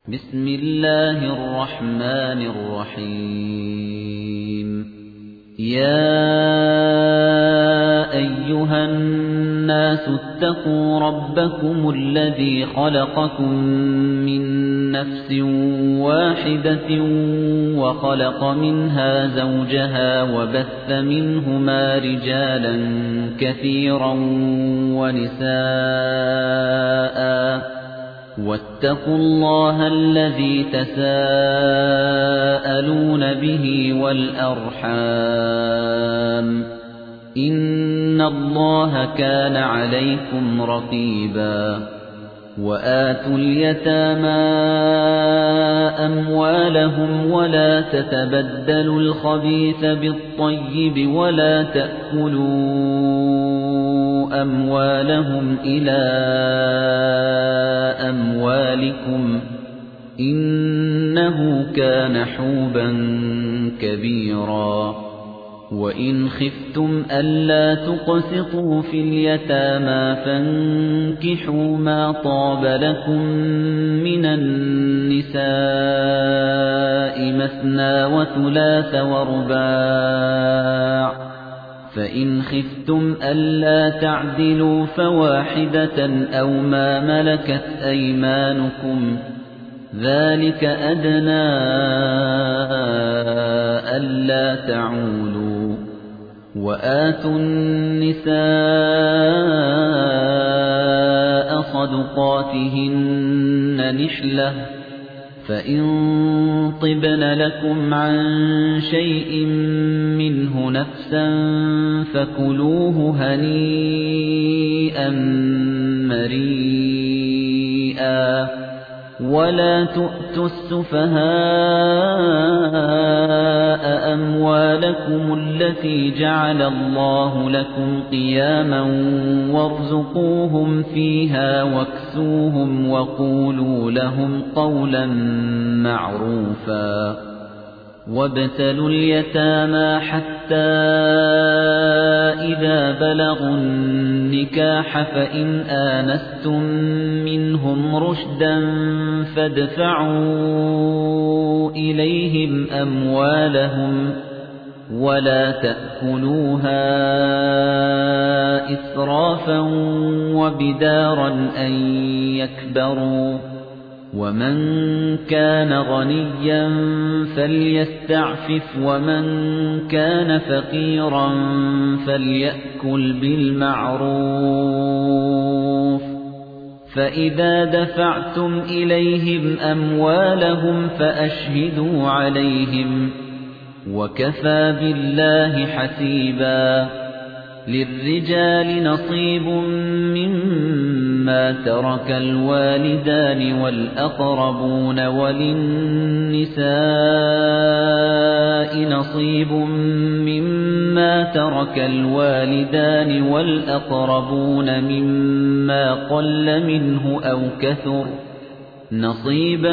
بسم الله الرحمن الرحيم يا أيها الناس اتقوا ربكم الذي خلقكم من نفس واحدة وخلق منها زوجها وبث منهما رجالا كثيرا ونساء واتقوا الله الذي تساءلون به والأرحام إن الله كان عليكم رقيبا وآتوا اليتامى أموالهم ولا تتبدلوا الخبيث بالطيب ولا تأكلوا أموالهم إلى أموالكم إنه كان حوبا كبيرا وإن خفتم ألا تقسطوا في اليتامى فانكحوا ما طاب لكم من النساء مثنى وثلاث ورباع فإن خفتم ألا تعدلوا فواحدة أو ما ملكت أيمانكم ذلك أدنى ألا تعولوا وآتوا النساء صدقاتهن نحلة فإن طبن لكم عن شيء منه نفسا فكلوه هنيئا مريئا ولا تؤتوا السفهاء أموالكم التي جعل الله لكم قياما وارزقوهم فيها واكسوهم وقولوا لهم قولا معروفا وابتلوا اليتامى حتى إذا بلغوا النكاح فإن آنستم منهم رشدا فادفعوا إليهم أموالهم ولا تأكلوها إسرافا وبدارا أن يكبروا ومن كان غنيا فليستعفف ومن كان فقيرا فليأكل بالمعروف فإذا دفعتم إليهم أموالهم فأشهدوا عليهم وكفى بالله حسيبا للرجال نصيب مما ترك الوالدان والأقربون وللنساء نصيب مما ترك الوالدان والأقربون مما قل منه أو كثر نصيبا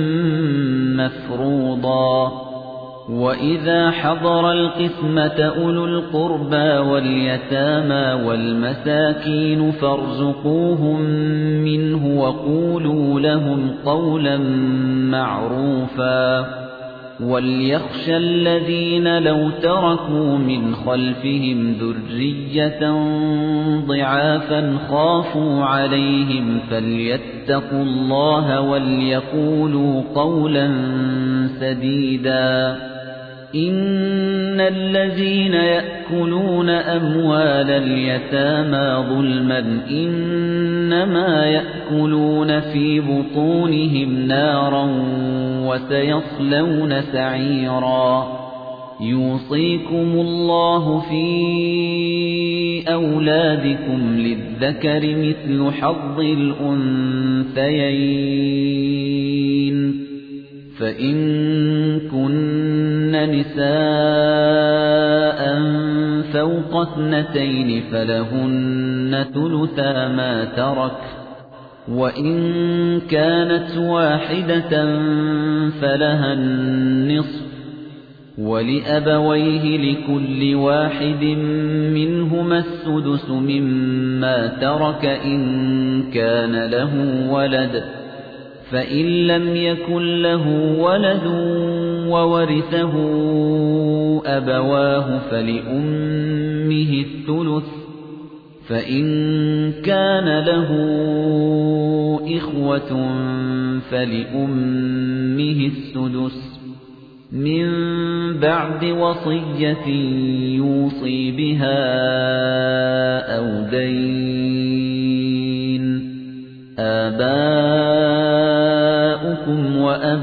مفروضا وَإِذَا حَضَرَ الْقِسْمَةَ أُولُو الْقُرْبَى وَالْيَتَامَى وَالْمَسَاكِينُ فَارْزُقُوهُم مِّنْهُ وَقُولُوا لَهُمْ قَوْلًا مَّعْرُوفًا وَلْيَخْشَ الَّذِينَ لَوْ تَرَكُوا مِنْ خَلْفِهِمْ ذُرِّيَّةً ضِعَافًا خَافُوا عَلَيْهِمْ فَلْيَتَّقُوا اللَّهَ وَلْيَقُولُوا قَوْلًا سَدِيدًا إِنَّ الَّذِينَ يَأْكُلُونَ أَمْوَالَ الْيَتَامَى ظُلْمًا إِنَّمَا يَأْكُلُونَ فِي بُطُونِهِمْ نَارًا وَسَيَصْلَوْنَ سَعِيرًا يُوصِيكُمُ اللَّهُ فِي أَوْلَادِكُمْ لِلذَّكَرِ مِثْلُ حَظِّ الْأُنثَيَيْنِ فَإِن كُنَّ نِسَاءً فَوْقَ اثْنَتَيْنِ فَلَهُنَّ ثُلُثَا مَا تَرَكَ وَإِن كَانَتْ وَاحِدَةً فَلَهَا النِّصْفُ وَلِأَبَوَيْهِ لِكُلِّ وَاحِدٍ مِنْهُمَا السُّدُسُ مِمَّا تَرَكَ إِن كَانَ لَهُ وَلَدٌ فإن لم يكن له ولد وورثه أبواه فلأمه الثلث فإن كان له إخوة فلأمه السدس من بعد وصية يوصي بها أو دين آباؤكم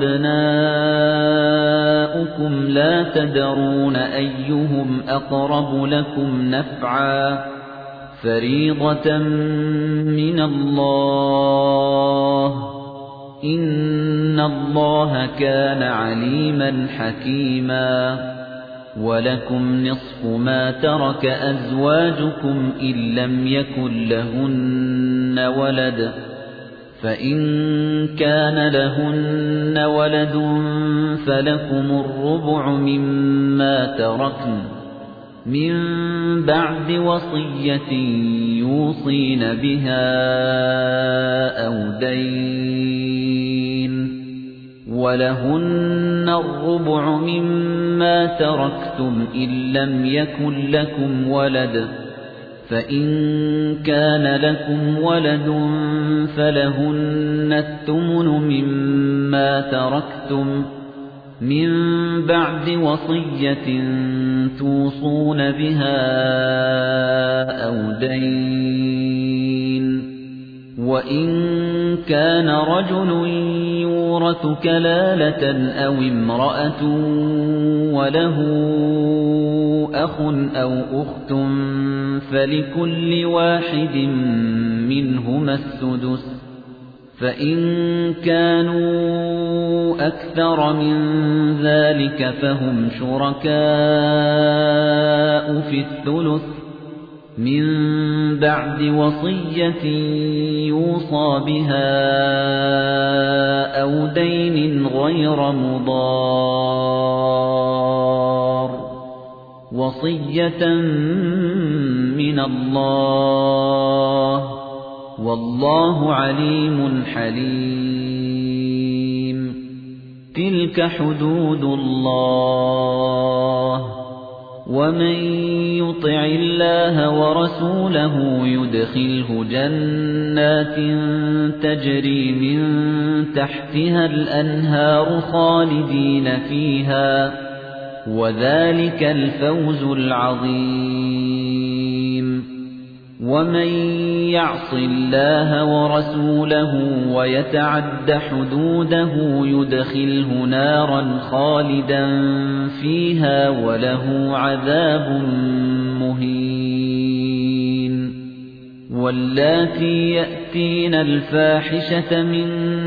وأبناؤكم لا تدرون أيهم أقرب لكم نفعا فريضة من الله إن الله كان عليما حكيما ولكم نصف ما ترك أزواجكم إن لم يكن لهن ولد فإن كان لهن ولد فلكم الربع مما تركن من بعد وصية يوصين بها أو دين ولهن الربع مما تركتم إن لم يكن لكم ولد فإن كان لكم ولد فلهن الثمن مما تركتم من بعد وصية توصون بها أو دين وإن كان رجل يورث كلالة أو امرأة وله أخ أو أخت فلكل واحد منهما السدس فإن كانوا أكثر من ذلك فهم شركاء في الثلث من بعد وصية يوصى بها أو دين غير مضار وصية من الله والله عليم حليم تلك حدود الله ومن يطع الله ورسوله يدخله جنات تجري من تحتها الأنهار خالدين فيها وذلك الفوز العظيم ومن يعص الله ورسوله ويتعد حدوده يدخله نارا خالدا فيها وله عذاب مهين واللاتي يأتين الفاحشة من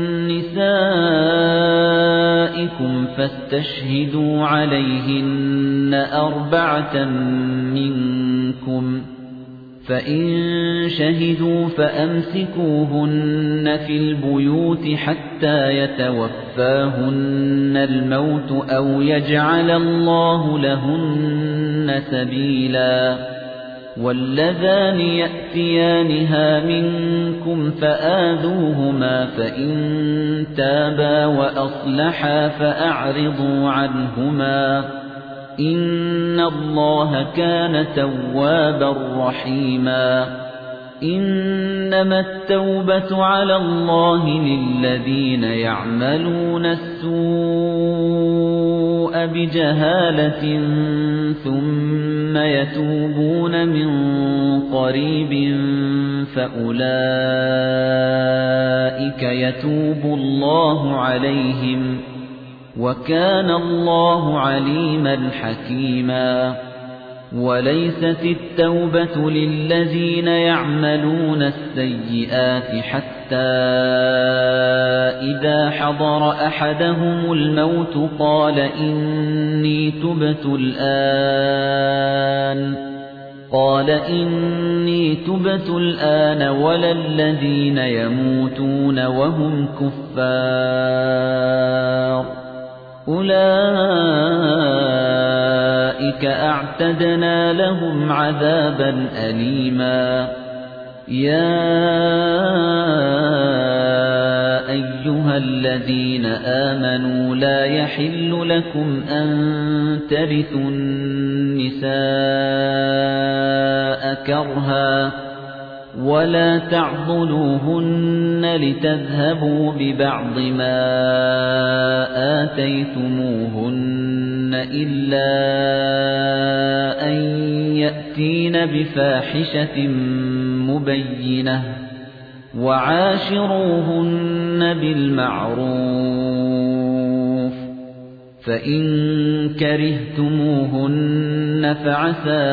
نسائكم فاستشهدوا عليهن 4 منكم فإن شهدوا فأمسكوهن في البيوت حتى يتوفاهن الموت أو يجعل الله لهن سبيلا واللذان يأتيانها منكم فآذوهما فإن تابا وأصلحا فأعرضوا عنهما إن الله كان توابا رحيما إنما التوبة على الله للذين يعملون السوء بجهالة ثم يتوبون من قريب فأولئك يتوب الله عليهم وكان الله عليما حكيما وليست التوبة للذين يعملون السيئات حتى إذا حضر أحدهم الموت قال إني تبت الآن ولا الذين يموتون وهم كفار أولئك أعتدنا لهم عذابا أليما يا أيها أَيُّهَا الَّذِينَ آمَنُوا لَا يَحِلُّ لَكُمْ أَن تَرِثُوا النِّسَاءَ كَرْهًا وَلَا تَعْضُلُوهُنَّ لِتَذْهَبُوا بِبَعْضِ مَا آتَيْتُمُوهُنَّ إِلَّا أَن يَأْتِينَ بِفَاحِشَةٍ مُبَيِّنَةٍ وَعَاشِرُوهُنَّ بِالْمَعْرُوفِ فَإِن كَرِهْتُمُوهُنَّ فَعَسَىٰ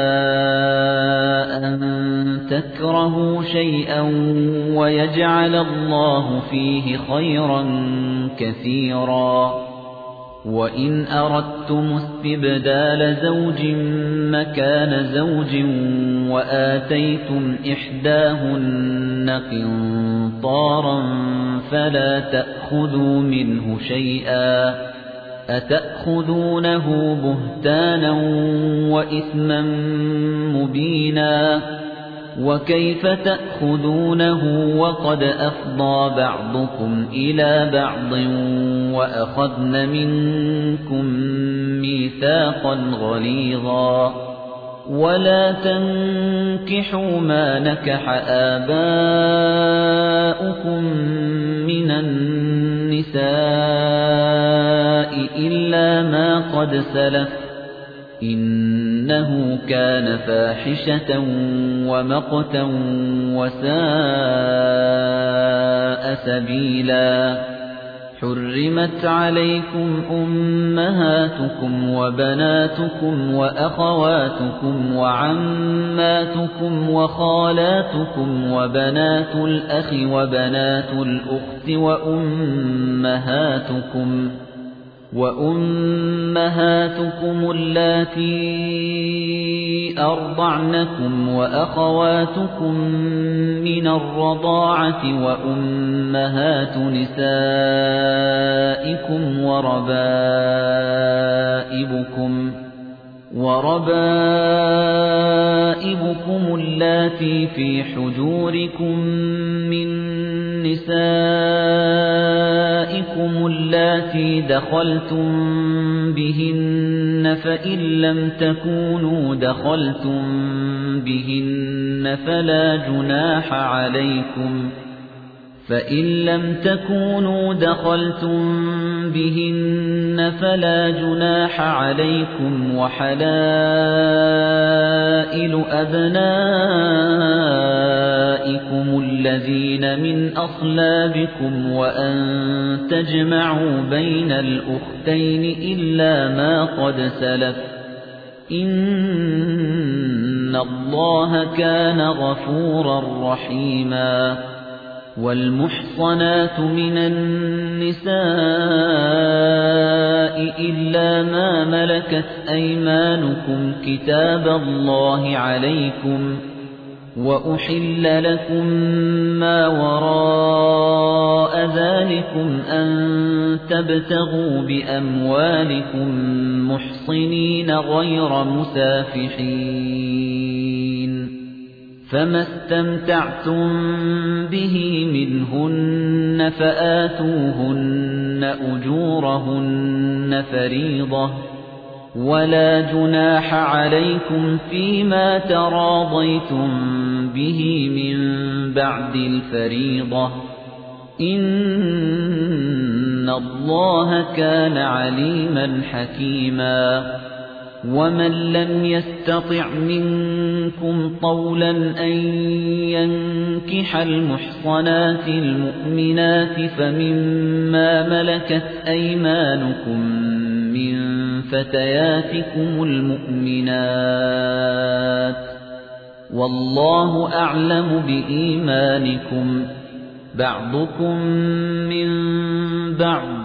أَن تَكْرَهُوا شَيْئًا وَيَجْعَلَ اللَّهُ فِيهِ خَيْرًا كَثِيرًا وَإِنْ أَرَدتُّمُ اسْتِبْدَالَ زَوْجٍ مَّكَانَ زَوْجٍ وَآتَيْتُمْ إِحْدَاهُنَّ قِنطَارًا فَلَا تَأْخُذُوا مِنْهُ شَيْئًا أَتَأْخُذُونَهُ بُهْتَانًا وَإِثْمًا مُّبِينًا وَكَيْفَ تَأْخُذُونَهُ وَقَدْ أَفْضَىٰ بَعْضُكُمْ إِلَىٰ بَعْضٍ وَأَخَذْنَ مِنكُم مِّيثَاقًا غَلِيظًا وَلَا تَنكِحُوا مَا نَكَحَ آبَاؤُكُم مِّنَ النِّسَاءِ إِلَّا مَا قَدْ سَلَفَ إِنَّهُ كَانَ فَاحِشَةً وَمَقْتًا وَسَاءَ سَبِيلًا حُرِّمَتْ عَلَيْكُمْ أُمَّهَاتُكُمْ وَبَنَاتُكُمْ وَأَخَوَاتُكُمْ وَعَمَّاتُكُمْ وَخَالَاتُكُمْ وَبَنَاتُ الْأَخِ وَبَنَاتُ الْأُخْتِ وَأُمَّهَاتُكُمُ اللَّاتِي أَرْضَعْنَكُمْ وَأَخَوَاتُكُم مِّنَ الرَّضَاعَةِ وَأُمَّهَاتُ نِسَائِكُمْ وَرَبَائِبُكُمُ اللَّاتِي فِي حُجُورِكُم مِّن نِّسَائِكُمُ اللَّاتِي دَخَلْتُم بِهِنَّ فَإِن لَّمْ تَكُونُوا دَخَلْتُم بِهِنَّ فَلَا جُنَاحَ عَلَيْكُمْ وَحَلَائِلُ أَبْنَائِكُمُ الَّذِينَ مِنْ أَصْلَابِكُمْ وَأَن تَجْمَعُوا بَيْنَ الْأُخْتَيْنِ إِلَّا مَا قَدْ سَلَفَ إِنَّ اللَّهَ كَانَ غَفُورًا رَّحِيمًا وَالْمُحْصَنَاتُ مِنَ النِّسَاءِ إِلَّا مَا مَلَكَتْ أَيْمَانُكُمْ كِتَابَ اللَّهِ عَلَيْكُمْ وَأُحِلَّ لَكُم مَّا وَرَاءَ ذَلِكُمْ أَن تَبْتَغُوا بِأَمْوَالِكُم مُّحْصِنِينَ غَيْرَ مُسَافِحِينَ فَمَا اسْتَمْتَعْتُم بِهِ مِنْهُنَّ فَآتُوهُنَّ أُجُورَهُنَّ فَرِيضَةً وَلَا جُنَاحَ عَلَيْكُمْ فِيمَا تَرَاضَيْتُم بِهِ مِن بَعْدِ الْفَرِيضَةِ إِنَّ اللَّهَ كَانَ عَلِيمًا حَكِيمًا وَمَن لَّمْ يَسْتَطِعْ مِنكُمْ طَوْلًا أَن يَنكِحَ الْمُحْصَنَاتِ الْمُؤْمِنَاتِ فَمِمَّا مَلَكَتْ أَيْمَانُكُم مِّن فَتَيَاتِكُمُ الْمُؤْمِنَاتِ وَاللَّهُ أَعْلَمُ بِإِيمَانِكُمْ بَعْضُكُم مِّن بَعْضٍ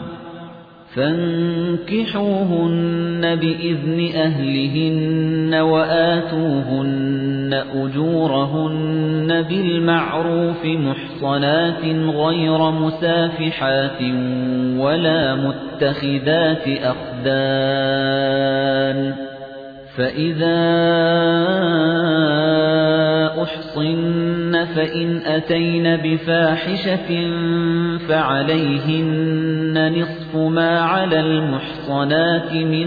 فَانكِحُوهُنَّ بِإِذْنِ أَهْلِهِنَّ وَآتُوهُنَّ أُجُورَهُنَّ بِالْمَعْرُوفِ مُحْصَنَاتٍ غَيْرَ مُسَافِحَاتٍ وَلَا مُتَّخِذَاتِ أَخْدَانٍ فإذا أحصن فإن أتين بفاحشة فعليهن نصف ما على المحصنات من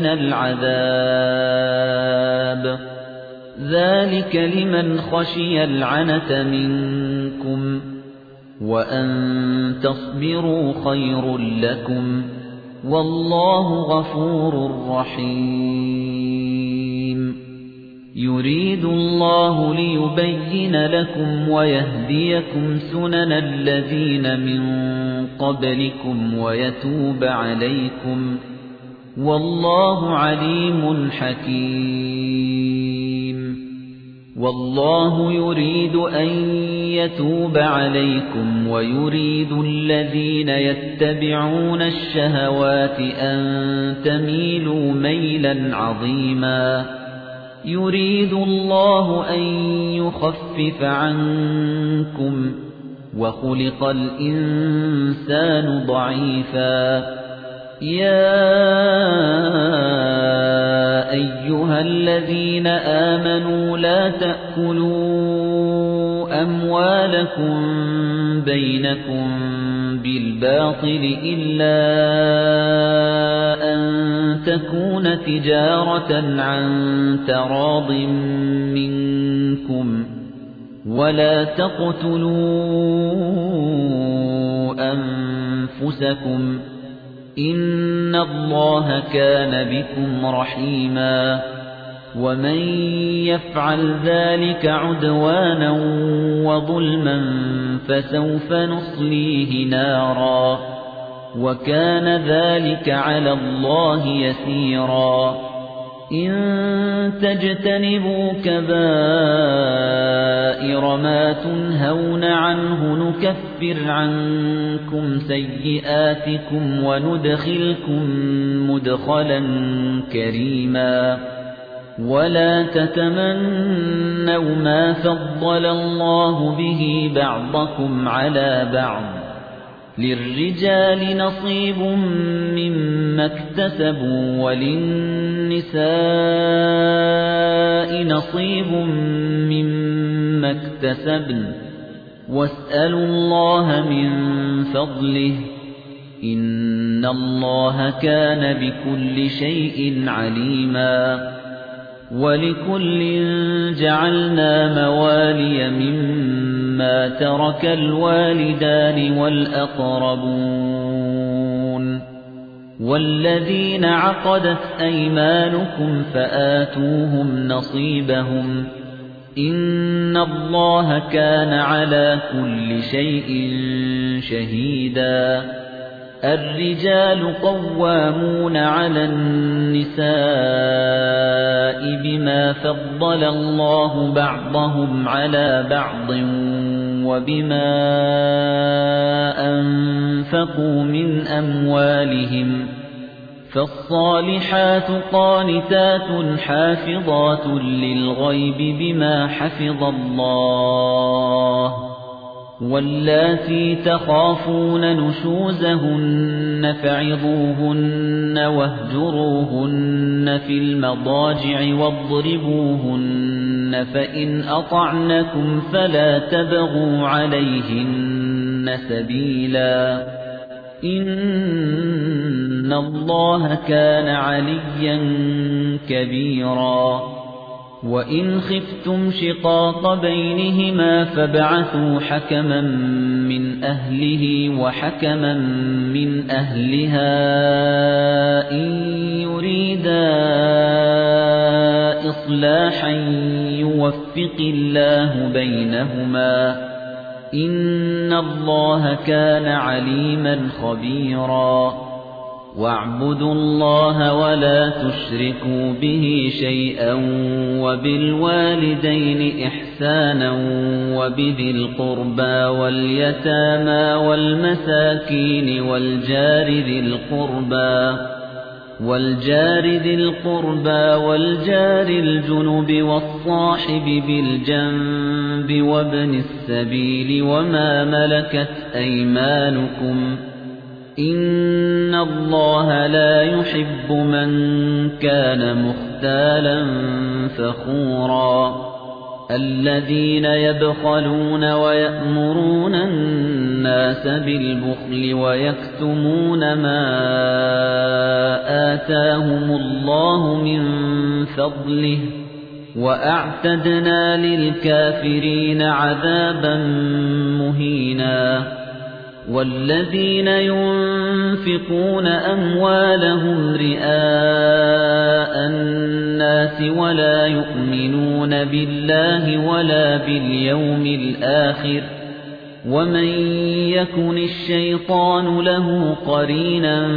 العذاب ذلك لمن خشي العنة منكم وأن تصبروا خير لكم والله غفور رحيم يريد الله ليبين لكم ويهديكم سنن الذين من قبلكم ويتوب عليكم والله عليم حكيم والله يريد أن يتوب عليكم ويريد الذين يتبعون الشهوات أن تميلوا ميلا عظيما يريد الله أن يخفف عنكم وخلق الإنسان ضعيفا يا أيها الذين آمنوا لا تأكلوا أموالكم بينكم بالباطل إلا أن تكون تجارة عن تراض منكم ولا تقتلوا أنفسكم إن الله كان بكم رحيما ومن يفعل ذلك عدوانا وظلما فسوف نصليه نارا وكان ذلك على الله يسيرا إن تجتنبوا كبائر ما تنهون عنه نكفر عنكم سيئاتكم وندخلكم مدخلا كريما ولا تتمنوا ما فضل الله به بعضكم على بعض للرجال نصيب مما اكتسبوا وللنساء نصيب مما اكتسبن واسألوا الله من فضله إن الله كان بكل شيء عليما ولكل جعلنا موالي مما ترك الوالدان والأقربون والذين عقدت أيمانكم فآتوهم نصيبهم إن الله كان على كل شيء شهيدا الرجال قوامون على النساء بما فضل الله بعضهم على بعض وبما أنفقوا من أموالهم فالصالحات قانتات حافظات للغيب بما حفظ الله واللاتي تخافون نشوزهن فعظوهن واهجروهن في المضاجع واضربوهن فإن أطعنكم فلا تبغوا عليهن سبيلا إن الله كان عليا كبيرا وإن خفتم شقاق بينهما فابعثوا حكما من أهله وحكما من أهلها إن يريدا إصلاحا يوفق الله بينهما إن الله كان عليما خبيرا واعبدوا الله ولا تشركوا به شيئا وبالوالدين إحسانا وبذي القربى واليتامى والمساكين والجار ذي القربى والجار الجنب والصاحب بالجنب وابن السبيل وما ملكت أيمانكم إِنَّ اللَّهَ لَا يُحِبُّ مَن كَانَ مُخْتَالًا فَخُورًا الَّذِينَ يَبْخَلُونَ وَيَأْمُرُونَ النَّاسَ بِالْبُخْلِ وَيَكْتُمُونَ مَا آتَاهُمُ اللَّهُ مِنْ فَضْلِهِ وَأَعْتَدْنَا لِلْكَافِرِينَ عَذَابًا مُهِينًا وَالَّذِينَ يُنْفِقُونَ أَمْوَالَهُمْ رِئَاءَ النَّاسِ وَلَا يُؤْمِنُونَ بِاللَّهِ وَلَا بِالْيَوْمِ الْآخِرِ وَمَن يَكُنِ الشَّيْطَانُ لَهُ قَرِينًا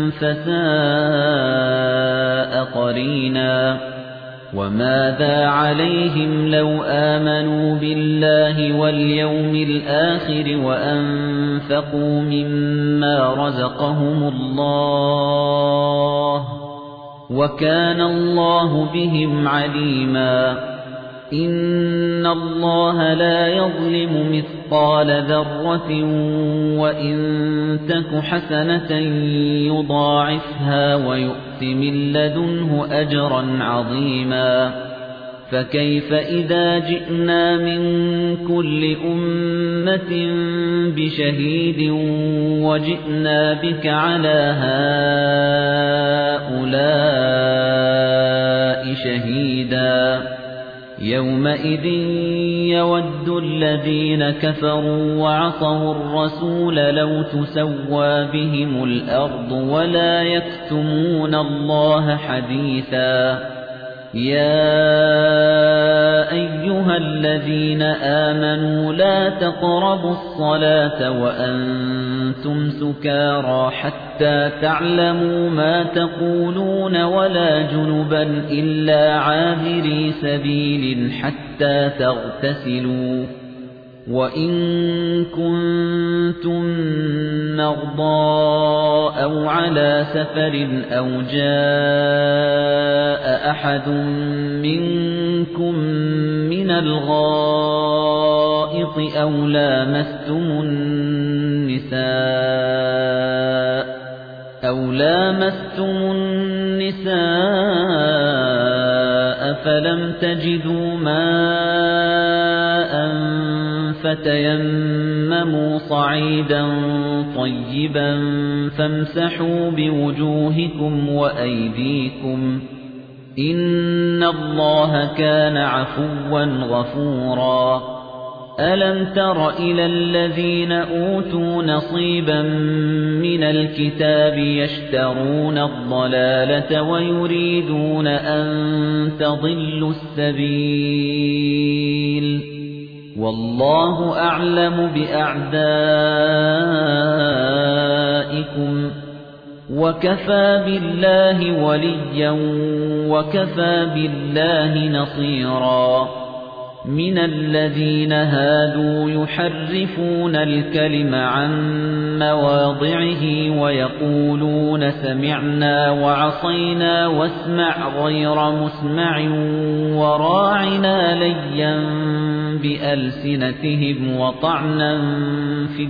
فَسَاءَ قَرِينًا وَمَاذَا عَلَيْهِمْ لَوْ آمَنُوا بِاللَّهِ وَالْيَوْمِ الْآخِرِ وَأَنفَقُوا مِمَّا رَزَقَهُمُ اللَّهُ وَكَانَ اللَّهُ بِهِمْ عَلِيمًا إِنَّ اللَّهَ لَا يَظْلِمُ مِثْقَالَ ذَرَّةٍ وَإِن تَكُ حَسَنَةً يُضَاعِفْهَا وَيُؤْتِ مِن لَّدُنْهُ أَجْرًا عَظِيمًا فَكَيْفَ إِذَا جِئْنَا مِن كُلِّ أُمَّةٍ بِشَهِيدٍ وَجِئْنَا بِكَ عَلَى هَؤُلَاءِ شَهِيدًا يَوْمَئِذٍ يَوَدُّ الَّذِينَ كَفَرُوا وَعَصَوُا الرَّسُولَ لَوْ تُسَوَّىٰ بِهِمُ الْأَرْضُ وَلَا يَكْتُمُونَ اللَّهَ حَدِيثًا يَا أَيُّهَا الَّذِينَ آمَنُوا لَا تَقْرَبُوا الصَّلَاةَ وَأَنتُمْ سُكَارَىٰ حَتَّىٰ تَعْلَمُوا مَا تَقُولُونَ وَلَا جُنُبًا إِلَّا عَابِرِي سَبِيلٍ حَتَّىٰ تَغْتَسِلُوا وَإِن كُنتُم مَّرْضَىٰ أَوْ عَلَىٰ سَفَرٍ أَوْ جَاءَ أَحَدٌ مِّنكُم مِّنَ الْغَائِطِ أَوْ لَامَسْتُمُ النِّسَاءَ فَلَمْ تَجِدُوا مَاءً فَتَيَمَّمُوا صَعِيدًا طَيِّبًا فَامْسَحُوا بِوُجُوهِكُمْ وَأَيْدِيكُمْ إِنَّ اللَّهَ كَانَ عَفُوًّا غَفُورًا أَلَمْ تَرَ إِلَى الَّذِينَ أُوتُوا نَصِيبًا مِنَ الْكِتَابِ يَشْتَرُونَ الضَّلَالَةَ وَيُرِيدُونَ أَن تَضِلُّوا السَّبِيلَ وَاللَّهُ أَعْلَمُ بِأَعْدَائِكُمْ وَكَفَى بِاللَّهِ وَلِيًّا وَكَفَى بِاللَّهِ نَصِيرًا مِنَ الَّذِينَ هَادُوا يُحَرِّفُونَ الْكَلِمَ عَن مَّوَاضِعِهِ وَيَقُولُونَ سَمِعْنَا وَعَصَيْنَا وَاسْمَعْ غَيْرَ مُسْمَعٍ وَرَاعِنَا لَيًّا بِأَلْسِنَتِهِمْ وَطَعْنًا فِي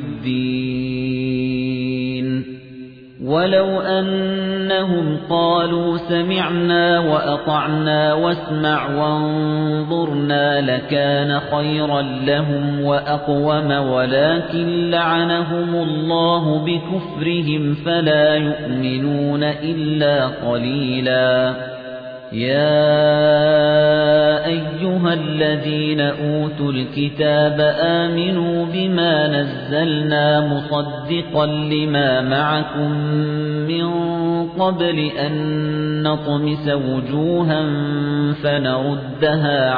الدِّينِ وَلَوْ أَنَّهُمْ قَالُوا سَمِعْنَا وَأَطَعْنَا وَاسْمَعْ وَانظُرْنَا لَكَانَ خَيْرًا لَّهُمْ وَأَقْوَمَ وَلَكِن لَّعَنَهُمُ اللَّهُ بِكُفْرِهِمْ فَلَا يُؤْمِنُونَ إِلَّا قَلِيلًا يَا أَيُّهَا الَّذِينَ أُوتُوا الْكِتَابَ آمِنُوا بِمَا نَزَّلْنَا مُصَدِّقًا لِّمَا مَعَكُم مِّن قَبْلِ أَن نَّطْمِسَ وُجُوهًا فَنَرُدَّهَا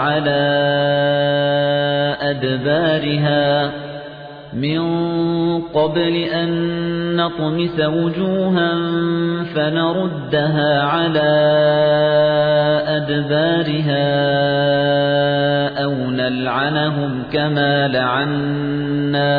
على أدبارها أو نلعنهم كما لعنا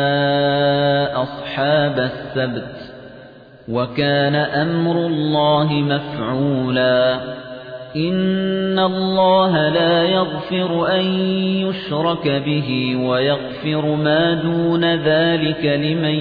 أصحاب السبت وكان أمر الله مفعولا إِنَّ اللَّهَ لَا يَغْفِرُ أَن يُشْرَكَ بِهِ وَيَغْفِرُ مَا دُونَ ذَلِكَ لِمَن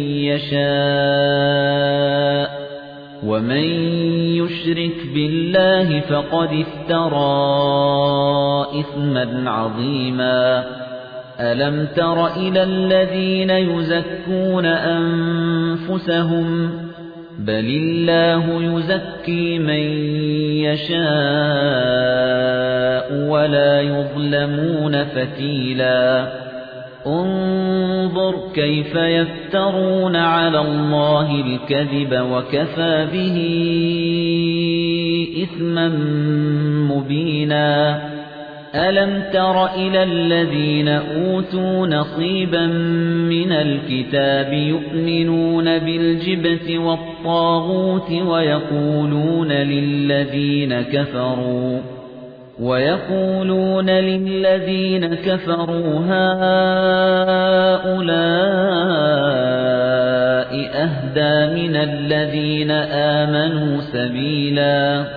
يَشَاءُ وَمَن يُشْرِكْ بِاللَّهِ فَقَدِ افْتَرَىٰ إِثْمًا عَظِيمًا أَلَمْ تَرَ إِلَى الَّذِينَ يُزَكُّونَ أَنفُسَهُم بَلِ اللَّهُ يُزَكِّي مَن يَشَاءُ وَلَا يُظْلَمُونَ فَتِيلًا انظُرْ كَيْفَ يَفْتَرُونَ عَلَى اللَّهِ الْكَذِبَ وَكَفَى بِهِ إِثْمًا مُبِينًا أَلَمْ تَرَ إِلَى الَّذِينَ أُوتُوا نَصِيبًا مِنَ الْكِتَابِ يُؤْمِنُونَ بِالْجِبْتِ وَالطَّاغُوتِ وَيَقُولُونَ لِلَّذِينَ كَفَرُوا هَؤُلَاءِ أَهْدَى مِنَ الَّذِينَ آمَنُوا سَبِيلًا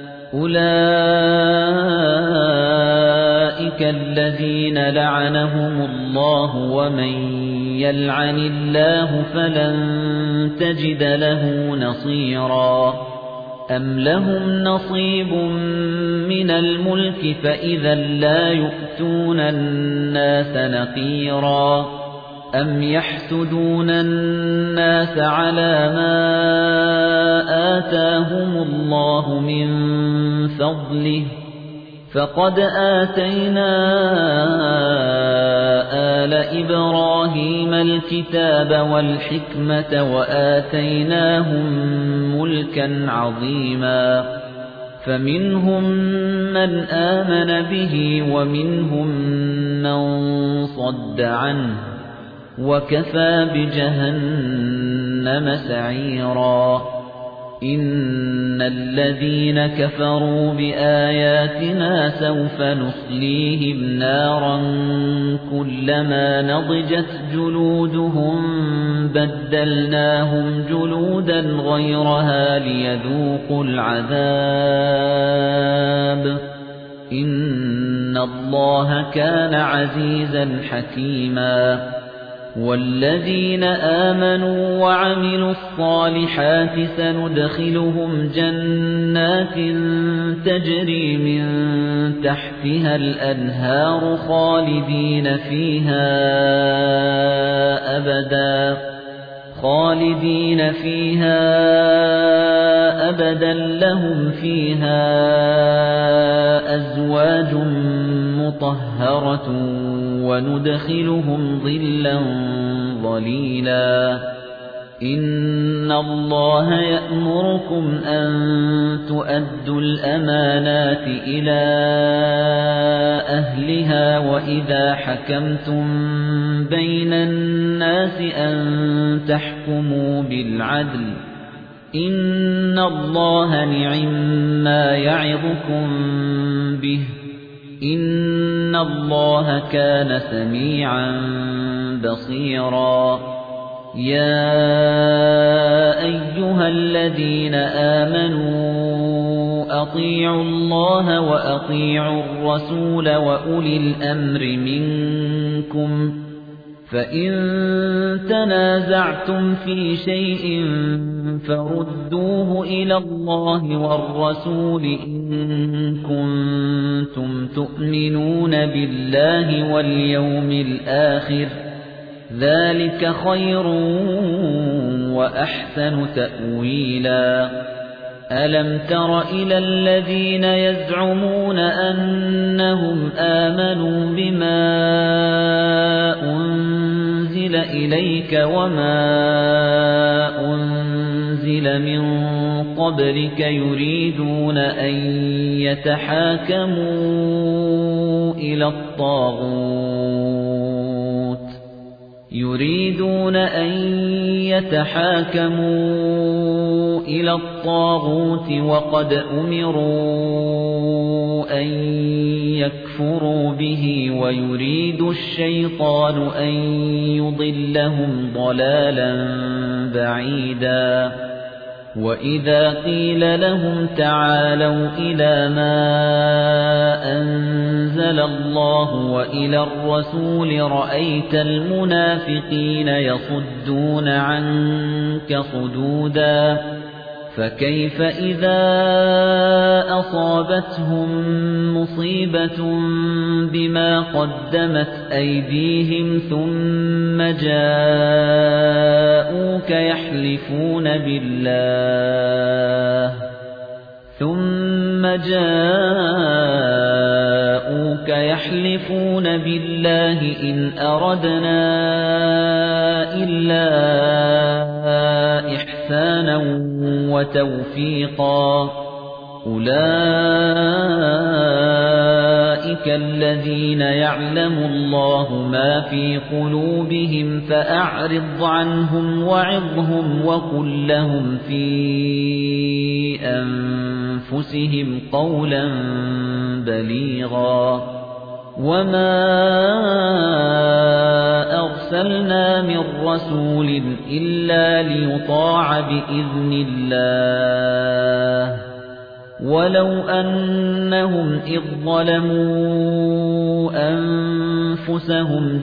أُولَئِكَ الَّذِينَ لَعَنَهُمُ اللَّهُ وَمَن يَلْعَنِ اللَّهُ فَلَن تَجِدَ لَهُ نَصِيرًا أَمْ لَهُمْ نَصِيبٌ مِنَ الْمُلْكِ فَإِذًا لَّا يُؤْتُونَ النَّاسَ نَقِيرًا أَمْ يَحْسُدُونَ النَّاسَ عَلَىٰ مَا آتَاهُمُ اللَّهُ مِن فَضْلِهِ فَقَدْ آتَيْنَا آلَ إِبْرَاهِيمَ الْكِتَابَ وَالْحِكْمَةَ وَآتَيْنَاهُم مُّلْكًا عَظِيمًا فَمِنْهُم مَّنْ آمَنَ بِهِ وَمِنْهُم مَّن صَدَّ عَنْهُ وَكَفَى بِجَهَنَّمَ سَعِيرًا إِنَّ الَّذِينَ كَفَرُوا بِآيَاتِنَا سَوْفَ نُصْلِيهِمْ نَارًا كُلَّمَا نَضِجَتْ جُلُودُهُم بَدَّلْنَاهُمْ جُلُودًا غَيْرَهَا لِيَذُوقُوا الْعَذَابَ إِنَّ اللَّهَ كَانَ عَزِيزًا حَكِيمًا وَالَّذِينَ آمَنُوا وَعَمِلُوا الصَّالِحَاتِ سَنُدْخِلُهُمْ جَنَّاتٍ تَجْرِي مِن تَحْتِهَا الْأَنْهَارُ خَالِدِينَ فِيهَا أَبَدًا لَّهُمْ فِيهَا أَزْوَاجٌ مُطَهَّرَةٌ وَنُدْخِلُهُمْ ظِلًّا ظَلِيلًا إِنَّ اللَّهَ يَأْمُرُكُمْ أَن تُؤَدُّوا الْأَمَانَاتِ إِلَى أَهْلِهَا وَإِذَا حَكَمْتُم بَيْنَ النَّاسِ أَن تَحْكُمُوا بِالْعَدْلِ إِنَّ اللَّهَ نِعِمَّا يَعِظُكُم بِهِ إِنَّ اللَّهَ كَانَ سَمِيعًا بَصِيرًا يَا أَيُّهَا الَّذِينَ آمَنُوا أَطِيعُوا اللَّهَ وَأَطِيعُوا الرَّسُولَ وَأُولِي الْأَمْرِ مِنكُمْ فَإِن تَنَازَعْتُمْ فِي شَيْءٍ فَرُدُّوهُ إِلَى اللَّهِ وَالرَّسُولِ إِن كُنتُمْ تُؤْمِنُونَ بِاللَّهِ وَالْيَوْمِ الْآخِرِ ذَلِكَ خَيْرٌ وَأَحْسَنُ تَأْوِيلًا أَلَمْ تَرَ إِلَى الَّذِينَ يَزْعُمُونَ أَنَّهُمْ آمَنُوا بِمَا أُنزِلَ إِلَيْكَ وَمَا أُنزِلَ مِن قَبْلِكَ يُرِيدُونَ أَن يتحاكموا إلى الطاغوت وقد أمروا أن يكفروا به ويريد الشيطان أن يضلهم ضلالا بعيدا وَإِذَا قِيلَ لَهُمْ تَعَالَوْا إِلَى مَا أَنزَلَ اللَّهُ وَإِلَى الرَّسُولِ رَأَيْتَ الْمُنَافِقِينَ يَصُدُّونَ عَنكَ صُدُودًا فَكَيْفَ إِذَا أَصَابَتْهُم مُّصِيبَةٌ بِمَا قَدَّمَتْ أَيْدِيهِمْ ثُمَّ جَاءُوكَ يَحْلِفُونَ بِاللَّهِ إِنْ أَرَدْنَا إِلَّا إِحْسَانًا وَتَوْفِيقًا أُولَئِكَ الَّذِينَ يَعْلَمُ اللَّهُ مَا فِي قُلُوبِهِمْ فَأَعْرِضْ عَنْهُمْ وَعِظْهُمْ وَقُل لَّهُمْ فِي أَنفُسِهِمْ قَوْلًا بَلِيغًا وَمَا أَرْسَلْنَا مِن رَّسُولٍ إِلَّا لِيُطَاعَ بِإِذْنِ اللَّهِ وَلَوْ أَنَّهُمْ إِذ ظَّلَمُوا أَنفُسَهُمْ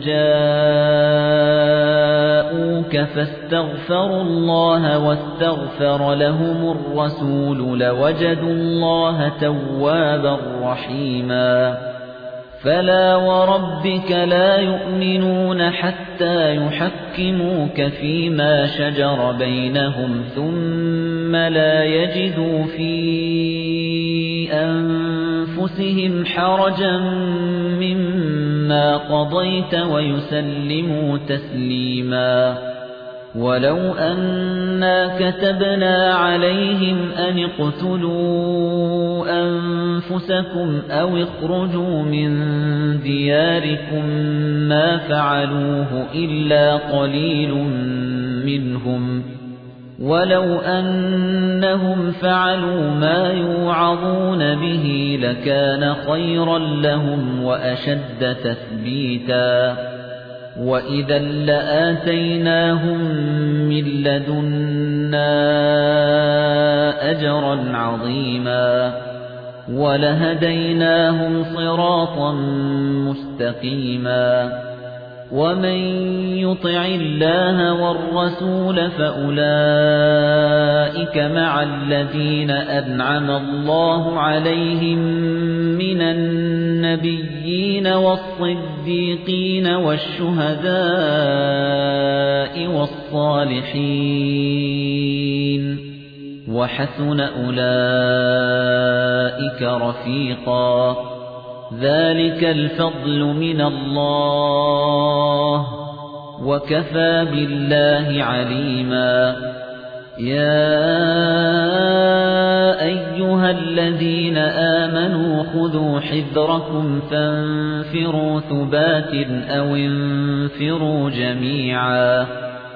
جَاءُوكَ فَاسْتَغْفَرُوا اللَّهَ وَاسْتَغْفَرَ لَهُمُ الرَّسُولُ لَوَجَدُوا اللَّهَ تَوَّابًا رَّحِيمًا فَلَا وَرَبِّكَ لَا يُؤْمِنُونَ حَتَّى يُحَكِّمُوكَ فِيمَا شَجَرَ بَيْنَهُمْ ثُمَّ لَا يَجِدُوا فِي أَنفُسِهِمْ حَرَجًا مِّمَّا قَضَيْتَ وَيُسَلِّمُوا تَسْلِيمًا وَلَوْ أَنَّا كَتَبْنَا عَلَيْهِمْ أَنِ اقْتُلُوا أَنفُسَكُمْ أَوِ اخْرُجُوا مِن دِيَارِكُمْ مَا فَعَلُوهُ إِلَّا قَلِيلٌ مِّنْهُمْ وَلَوْ أَنَّهُمْ فَعَلُوا مَا يُوعَظُونَ بِهِ لَكَانَ خَيْرًا لَّهُمْ وَأَشَدَّ تَثْبِيتًا وَإِذًا لَّآتَيْنَاهُم مِّن لَّدُنَّا أَجْرًا عَظِيمًا وَلَهَدَيْنَاهُمْ صِرَاطًا مُّسْتَقِيمًا وَمَن يُطِعِ اللَّهَ وَالرَّسُولَ فَأُولَئِكَ مَعَ الَّذِينَ أَنْعَمَ اللَّهُ عَلَيْهِم مِّنَ النَّبِيِّينَ وَالصِّدِّيقِينَ وَالشُّهَدَاءِ وَالصَّالِحِينَ وَحَسُنَ أُولَئِكَ رَفِيقًا ذَلِكَ الْفَضْلُ مِنَ اللَّهِ وَكَفَى بِاللَّهِ عَلِيمًا يَا أَيُّهَا الَّذِينَ آمَنُوا خُذُوا حِذْرَكُمْ فَانفِرُوا ثُبَاتٍ أَوْ انفِرُوا جَمِيعًا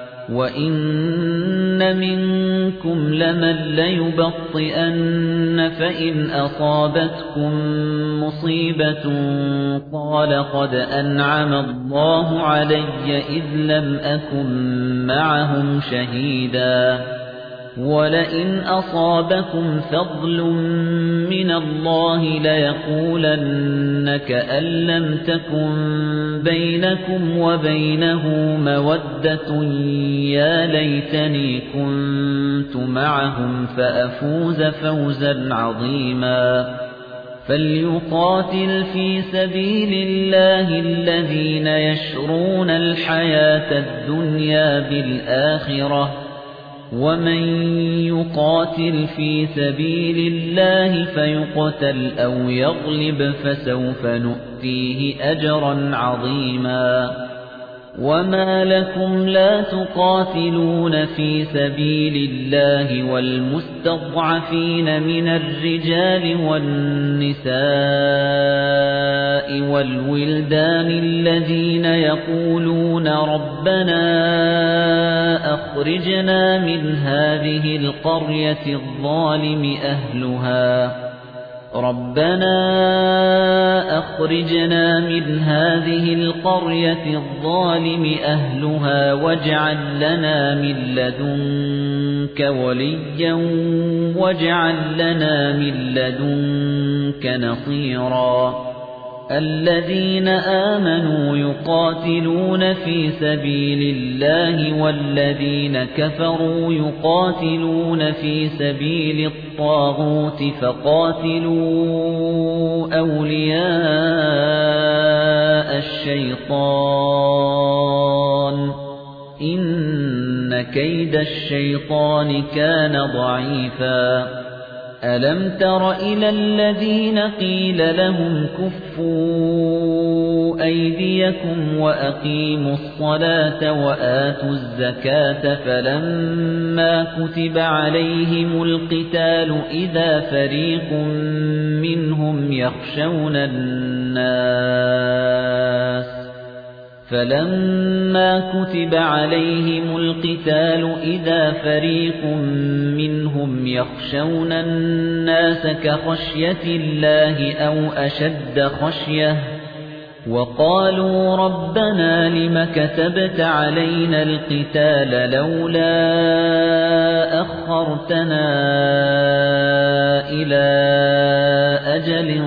وَإِنَّ مِنكُمْ لَمَن لَّيُبَطِّئَنَّ فَإِنْ أَصَابَتْكُم مُّصِيبَةٌ قَالَ قَدْ أَنْعَمَ اللَّهُ عَلَيَّ إِذْ لَمْ أَكُن مَّعَهُمْ شَهِيدًا وَلَئِنْ أَصَابَكُمْ فَضْلٌ مِّنَ اللَّهِ لَيَقُولَنَّ كَأَن لَّمْ تَكُن بَيْنَكُمْ وَبَيْنَهُ مَوَدَّةٌ يَا لَيْتَنِي كُنتُ مَعَهُمْ فَأَفُوزَ فَوْزًا عَظِيمًا فَلْيُقَاتِلْ فِي سَبِيلِ اللَّهِ الَّذِينَ يَشْرُونَ الْحَيَاةَ الدُّنْيَا بِالْآخِرَةِ وَمَن يُقَاتِلْ فِي سَبِيلِ اللَّهِ فَيُقْتَلْ أَوْ يَغْلِبْ فَسَوْفَ نُؤْتِيهِ أَجْرًا عَظِيمًا وَمَا لَكُمْ لَا تُقَاتِلُونَ فِي سَبِيلِ اللَّهِ وَالْمُسْتَضْعَفِينَ مِنَ الرِّجَالِ وَالنِّسَاءِ وَالْوِلْدَانِ الَّذِينَ يَقُولُونَ رَبَّنَا أَخْرِجْنَا مِنْ هَذِهِ الْقَرْيَةِ الظَّالِمِ أَهْلُهَا وَاجْعَل لَّنَا مِن لَّدُنكَ لَدُنكَ وَلِيًّا وَاجْعَل لَّنَا مِن لَّدُنكَ نَصِيرًا الَّذِينَ آمَنُوا يُقَاتِلُونَ فِي سَبِيلِ اللَّهِ وَالَّذِينَ كَفَرُوا يُقَاتِلُونَ فِي سَبِيلِ الطَّاغُوتِ فَقَاتِلُوا أَوْلِيَاءَ الشَّيْطَانِ إِنَّ كَيْدَ الشَّيْطَانِ كَانَ ضَعِيفًا أَلَمْ تَرَ إِلَى الَّذِينَ قِيلَ لَهُمْ كُفُّوا أَيْدِيَكُمْ وَأَقِيمُوا الصَّلَاةَ وَآتُوا الزَّكَاةَ فَلَمَّا كُتِبَ عَلَيْهِمُ الْقِتَالُ إِذَا فَرِيقٌ مِّنْهُمْ يَخْشَوْنَ النَّاسَ كَخَشْيَةِ اللَّهِ أَوْ أَشَدَّ خَشْيَةً وَقَالُوا رَبَّنَا لِمَ كَتَبْتَ عَلَيْنَا الْقِتَالَ لَوْلَا أَخَّرْتَنَا إِلَى أَجَلٍ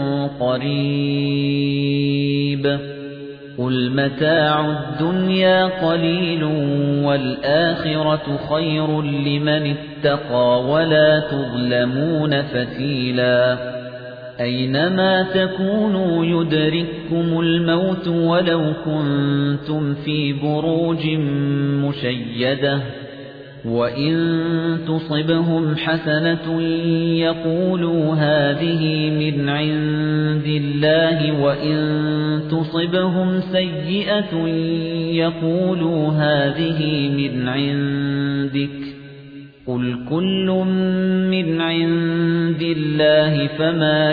قَرِيبٍ قُلْ مَتَاعُ الدُّنْيَا قَلِيلٌ وَالْآخِرَةُ خَيْرٌ لِّمَنِ اتَّقَى وَلَا تُظْلَمُونَ فَتِيلًا أَيْنَمَا تَكُونُوا يُدْرِككُّمُ الْمَوْتُ وَلَوْ كُنتُمْ فِي بُرُوجٍ مُّشَيَّدَةٍ وَإِن تُصِبْهُمْ حَسَنَةٌ يَقُولُوا هَٰذِهِ مِنْ عِندِ اللَّهِ وَإِن تُصِبْهُمْ سَيِّئَةٌ يَقُولُوا هَٰذِهِ مِنْ عِندِكَ قُلْ كُلٌّ مِّنْ عِندِ اللَّهِ فَمَا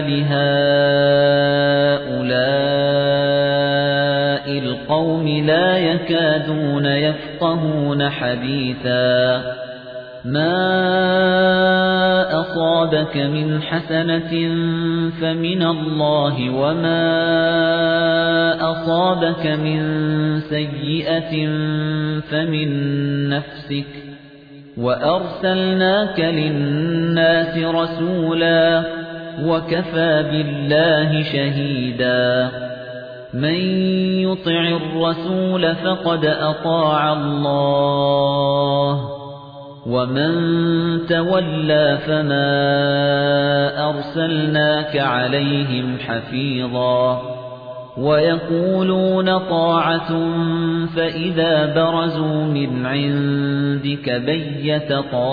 لِهَٰؤُلَاءِ الْقَوْمِ لَا يَكَادُونَ يَفْقَهُونَ حَدِيثًا مَا أَصَابَكَ مِنْ حَسَنَةٍ فَمِنَ اللَّهِ وَمَا أَصَابَكَ مِنْ سَيِّئَةٍ فَمِنْ نَفْسِكَ وَأَرْسَلْنَاكَ لِلنَّاسِ رَسُولًا وَكَفَى بِاللَّهِ شَهِيدًا مَن يُطِعِ الرَّسُولَ فَقَدْ أَطَاعَ اللَّهَ وَمَن تَوَلَّى فَمَا أَرْسَلْنَاكَ عَلَيْهِمْ حَفِيظًا وَيَقُولُونَ طَاعَةٌ فَإِذَا بَرَزُوا مِنْ عِندِكَ بَيَّتَ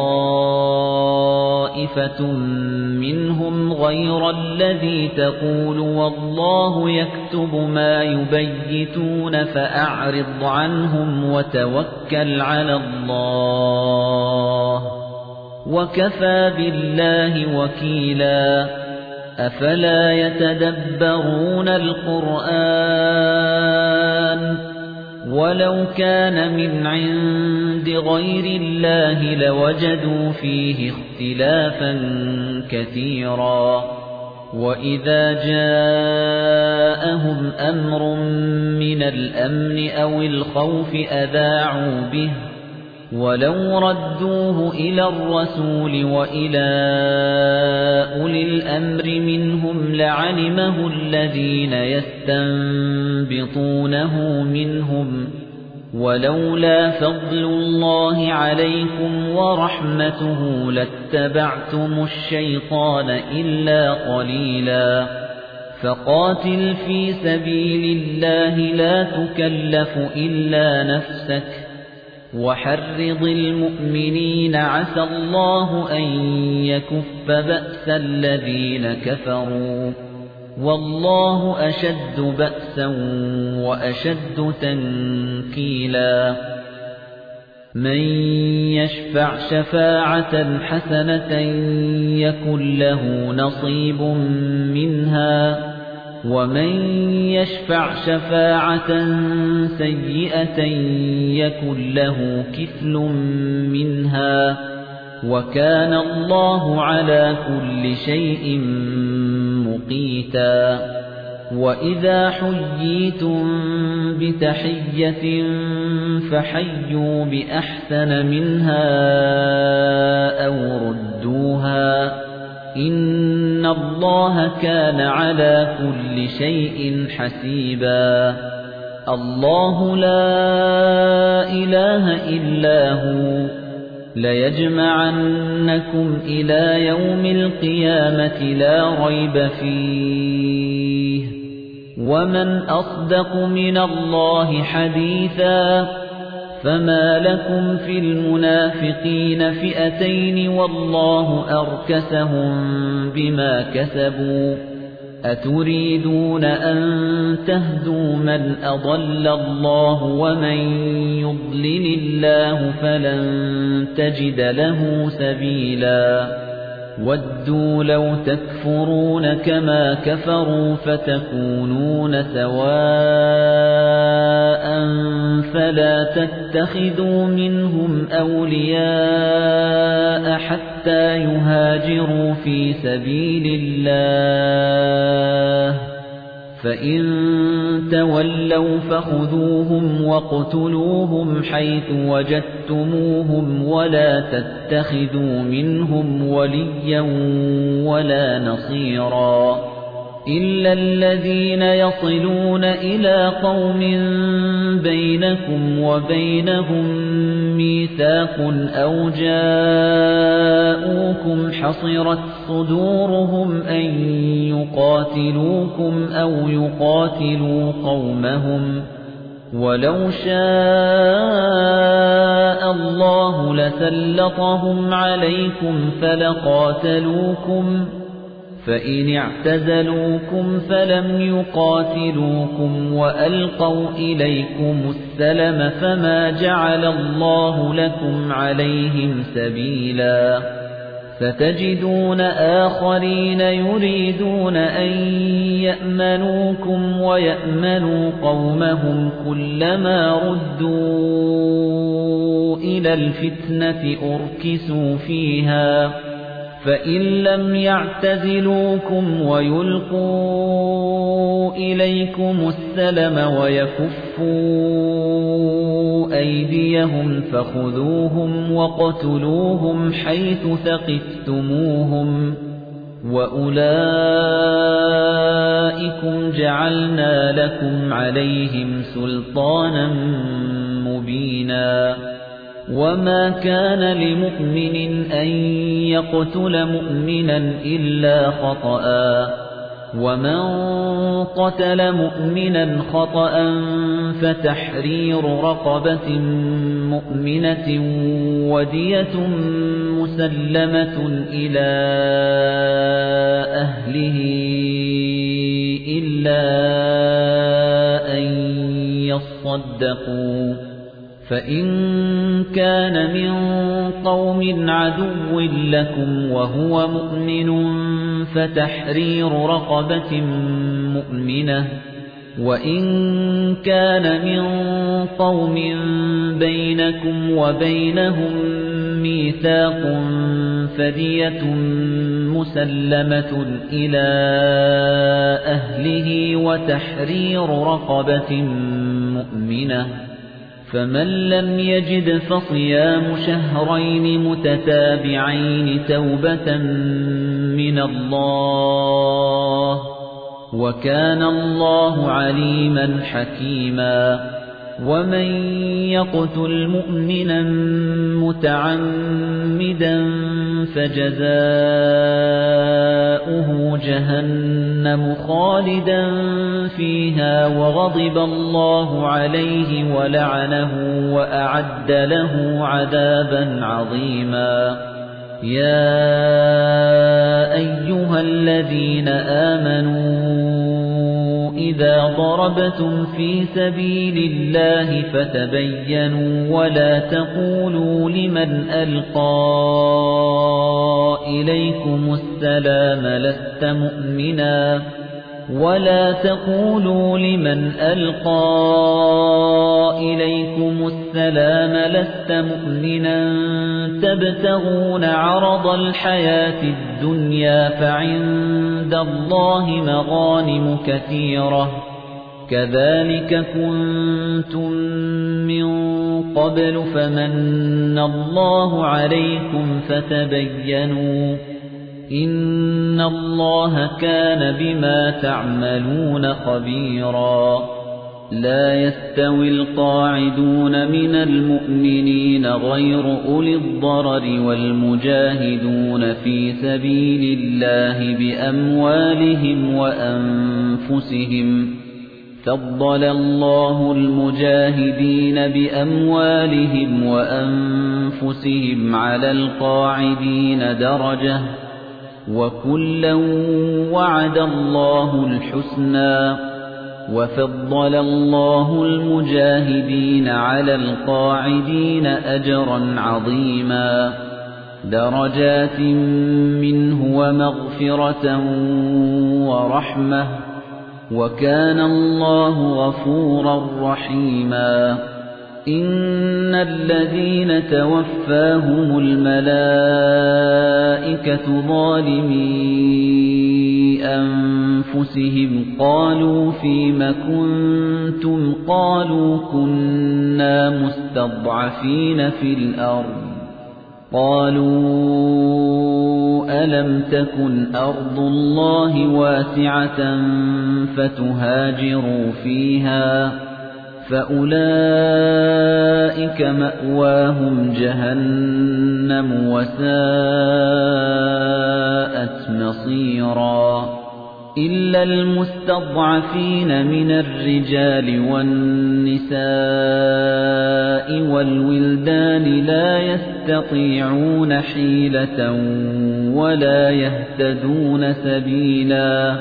طَائِفَةٌ مِّنْهُمْ غَيْرَ الَّذِي تَقُولُ وَاللَّهُ يَكْتُبُ مَا يُبَيِّتُونَ فَأَعْرِضْ عَنْهُمْ وَتَوَكَّلْ عَلَى اللَّهِ وَكَفَى بِاللَّهِ وَكِيلًا أَفَلَا يَتَدَبَّرُونَ الْقُرْآنَ وَلَوْ كَانَ مِنْ عِندِ غَيْرِ اللَّهِ لَوَجَدُوا فِيهِ اخْتِلَافًا كَثِيرًا وَإِذَا جَاءَهُمْ أَمْرٌ مِّنَ الْأَمْنِ أَوِ الْخَوْفِ أَذَاعُوا بِهِ وَلَوْ رَدُّوهُ إِلَى الرَّسُولِ وَإِلَى أُولِي الْأَمْرِ مِنْهُمْ لَعَلِمَهُ الَّذِينَ يَسْتَنبِطُونَهُ مِنْهُمْ وَلَوْلَا فَضْلُ اللَّهِ عَلَيْكُمْ وَرَحْمَتُهُ لَاتَّبَعْتُمُ الشَّيْطَانَ إِلَّا قَلِيلًا فَقَاتِلْ فِي سَبِيلِ اللَّهِ لَا تُكَلَّفُ إِلَّا نَفْسَكَ وَحَرِّضِ الْمُؤْمِنِينَ عَسَى اللَّهُ أَن يَكُفَّ بَأْسَ الَّذِينَ كَفَرُوا وَاللَّهُ أَشَدُّ بَأْسًا وَأَشَدُّ تَنكِيلًا مَن يَشْفَعْ شَفَاعَةً حَسَنَةً يَكُن لَّهُ نَصِيبٌ مِنْهَا وَمَن يَشْفَعْ شَفَاعَةً سَيِّئَةً يَكُن لَّهُ كِفْلٌ مِنْهَا وَكَانَ اللَّهُ عَلَى كُلِّ شَيْءٍ مُقِيتًا وَإِذَا حُيِّيتُم بِتَحِيَّةٍ فَحَيُّوا بِأَحْسَنَ مِنْهَا أَوْ رُدُّوهَا ۗ إِنَّ اللَّهَ كَانَ عَلَى كُلِّ شَيْءٍ حَسِيبًا. اللَّهُ لَا إِلَٰهَ إِلَّا هُوَ لَيَجْمَعَنَّكُمْ إِلَىٰ يَوْمِ الْقِيَامَةِ لَا رَيْبَ فِيهِ ۗ وَمَنْ أَصْدَقُ مِنَ اللَّهِ حَدِيثًا. فَمَا لَكُمْ فِي الْمُنَافِقِينَ فِئَتَيْنِ وَاللَّهُ أَرْكَسَهُم بِمَا كَسَبُوا ۚ أَتُرِيدُونَ أَن تَهْدُوا مَنْ أَضَلَّ اللَّهُ وَمَن يُضْلِلِ اللَّهُ فَلَن تَجِدَ لَهُ سَبِيلًا. وَدُّوا لَوْ تَكْفُرُونَ كَمَا كَفَرُوا فَتَكُونُونَ سَوَاءً فَلَا تَتَّخِذُوا مِنْهُمْ أَوْلِيَاءَ حَتَّى يُهَاجِرُوا فِي سَبِيلِ اللَّهِ ۚ فَإِن تَوَلَّوْا فَخُذُوهُمْ وَاقْتُلُوهُمْ حَيْثُ وَجَدتُّمُوهُمْ وَلَا تَتَّخِذُوا مِنْهُمْ وَلِيًّا وَلَا نَصِيرًا إِلَّا الَّذِينَ يَصِلُونَ إِلَىٰ قَوْمٍ بَيْنَكُمْ وَبَيْنَهُم مِّيثَاقٌ أَوْ جَاءُوكُمْ حَصِرَتْ صُدُورُهُمْ أَن يُقَاتِلُوكُمْ أَوْ يُقَاتِلُوا قَوْمَهُمْ ۚ وَلَوْ شَاءَ اللَّهُ لَسَلَّطَهُمْ عَلَيْكُمْ فَلَقَاتَلُوكُمْ ۚ فَإِنِ اعْتَزَلُوكُمْ فَلَمْ يُقَاتِلُوكُمْ وَأَلْقَوْا إِلَيْكُمُ السَّلَمَ فَمَا جَعَلَ اللَّهُ لَكُمْ عَلَيْهِمْ سَبِيلًا. سَتَجِدُونَ آخَرِينَ يُرِيدُونَ أَن يَأْمَنُوكُمْ وَيَأْمَنُوا قَوْمَهُمْ كُلَّمَا رُدُّوا إِلَى الْفِتْنَةِ أُرْكِسُوا فِيهَا، فَإِن لَّمْ يَعْتَزِلُوكُمْ وَيُلْقُوا إِلَيْكُمُ السَّلَمَ وَيَكُفُّوا أَيْدِيَهُمْ فَخُذُوهُمْ وَاقْتُلُوهُمْ حَيْثُ ثَقِفْتُمُوهُمْ ۚ وَأُولَٰئِكُمْ جَعَلْنَا لَكُمْ عَلَيْهِمْ سُلْطَانًا مُّبِينًا. وَمَا كَانَ لِمُؤْمِنٍ أَن يَقْتُلَ مُؤْمِنًا إِلَّا خَطَأً ۚ وَمَن قَتَلَ مُؤْمِنًا خَطَأً فَتَحْرِيرُ رَقَبَةٍ مُّؤْمِنَةٍ وَدِيَةٌ مُّسَلَّمَةٌ إِلَىٰ أَهْلِهِ إِلَّا أَن يَصَّدَّقُوا ۚ فَإِن كَانَ مِن قَوْمٍ عَدُوٍّ لَّكُمْ وَهُوَ مُؤْمِنٌ فَتَحْرِيرُ رَقَبَةٍ مُّؤْمِنَةٍ ۖ وَإِن كَانَ مِن قَوْمٍ بَيْنَكُمْ وَبَيْنَهُم مِّيثَاقٌ فَدِيَةٌ مُّسَلَّمَةٌ إِلَىٰ أَهْلِهِ وَتَحْرِيرُ رَقَبَةٍ مُّؤْمِنَةٍ ۖ فَمَن لَّمْ يَجِدْ فَصِيَامُ شَهْرَيْنِ مُتَتَابِعَيْنِ تَوْبَةً مِّنَ اللَّهِ ۗ وَكَانَ اللَّهُ عَلِيمًا حَكِيمًا. وَمَن يَقْتُلْ مُؤْمِنًا مُّتَعَمِّدًا فَجَزَاؤُهُ جَهَنَّمُ خَالِدًا فِيهَا وَغَضِبَ اللَّهُ عَلَيْهِ وَلَعَنَهُ وَأَعَدَّ لَهُ عَذَابًا عَظِيمًا. يَا أَيُّهَا الَّذِينَ آمَنُوا إِذَا ضَرَبْتُمْ فِي سَبِيلِ اللَّهِ فَتَبَيَّنُوا وَلَا تَقُولُوا لِمَنْ أَلْقَىٰ إِلَيْكُمُ السَّلَامَ لَسْتَ مُؤْمِنًا ولا تقولوا لمن ألقى إليكم السلام لست مؤمنا تبتغون عرض الحياة الدنيا فعند الله مغانم كثيرة كذلك كنتم من قبل فمن الله عليكم فتبينوا إن الله كان بما تعملون خبيرا لا يستوي القاعدون من المؤمنين غير أولي الضرر والمجاهدون في سبيل الله بأموالهم وأنفسهم فضل الله المجاهدين بأموالهم وأنفسهم على القاعدين درجة وكلا وعد الله الحسنى وفضل الله المجاهدين على القاعدين أجرا عظيما درجات منه ومغفرة ورحمة وكان الله غفورا رحيما إن الذين توفاهم الملائكة ظالمي أنفسهم قالوا فيم كنتم قالوا كنا مستضعفين في الأرض قالوا ألم تكن أرض الله واسعة فتهاجروا فيها فأولئك مأواهم جهنم وساءت مصيرا إلا المستضعفين من الرجال والنساء والولدان لا يستطيعون حيلة ولا يهتدون سبيلا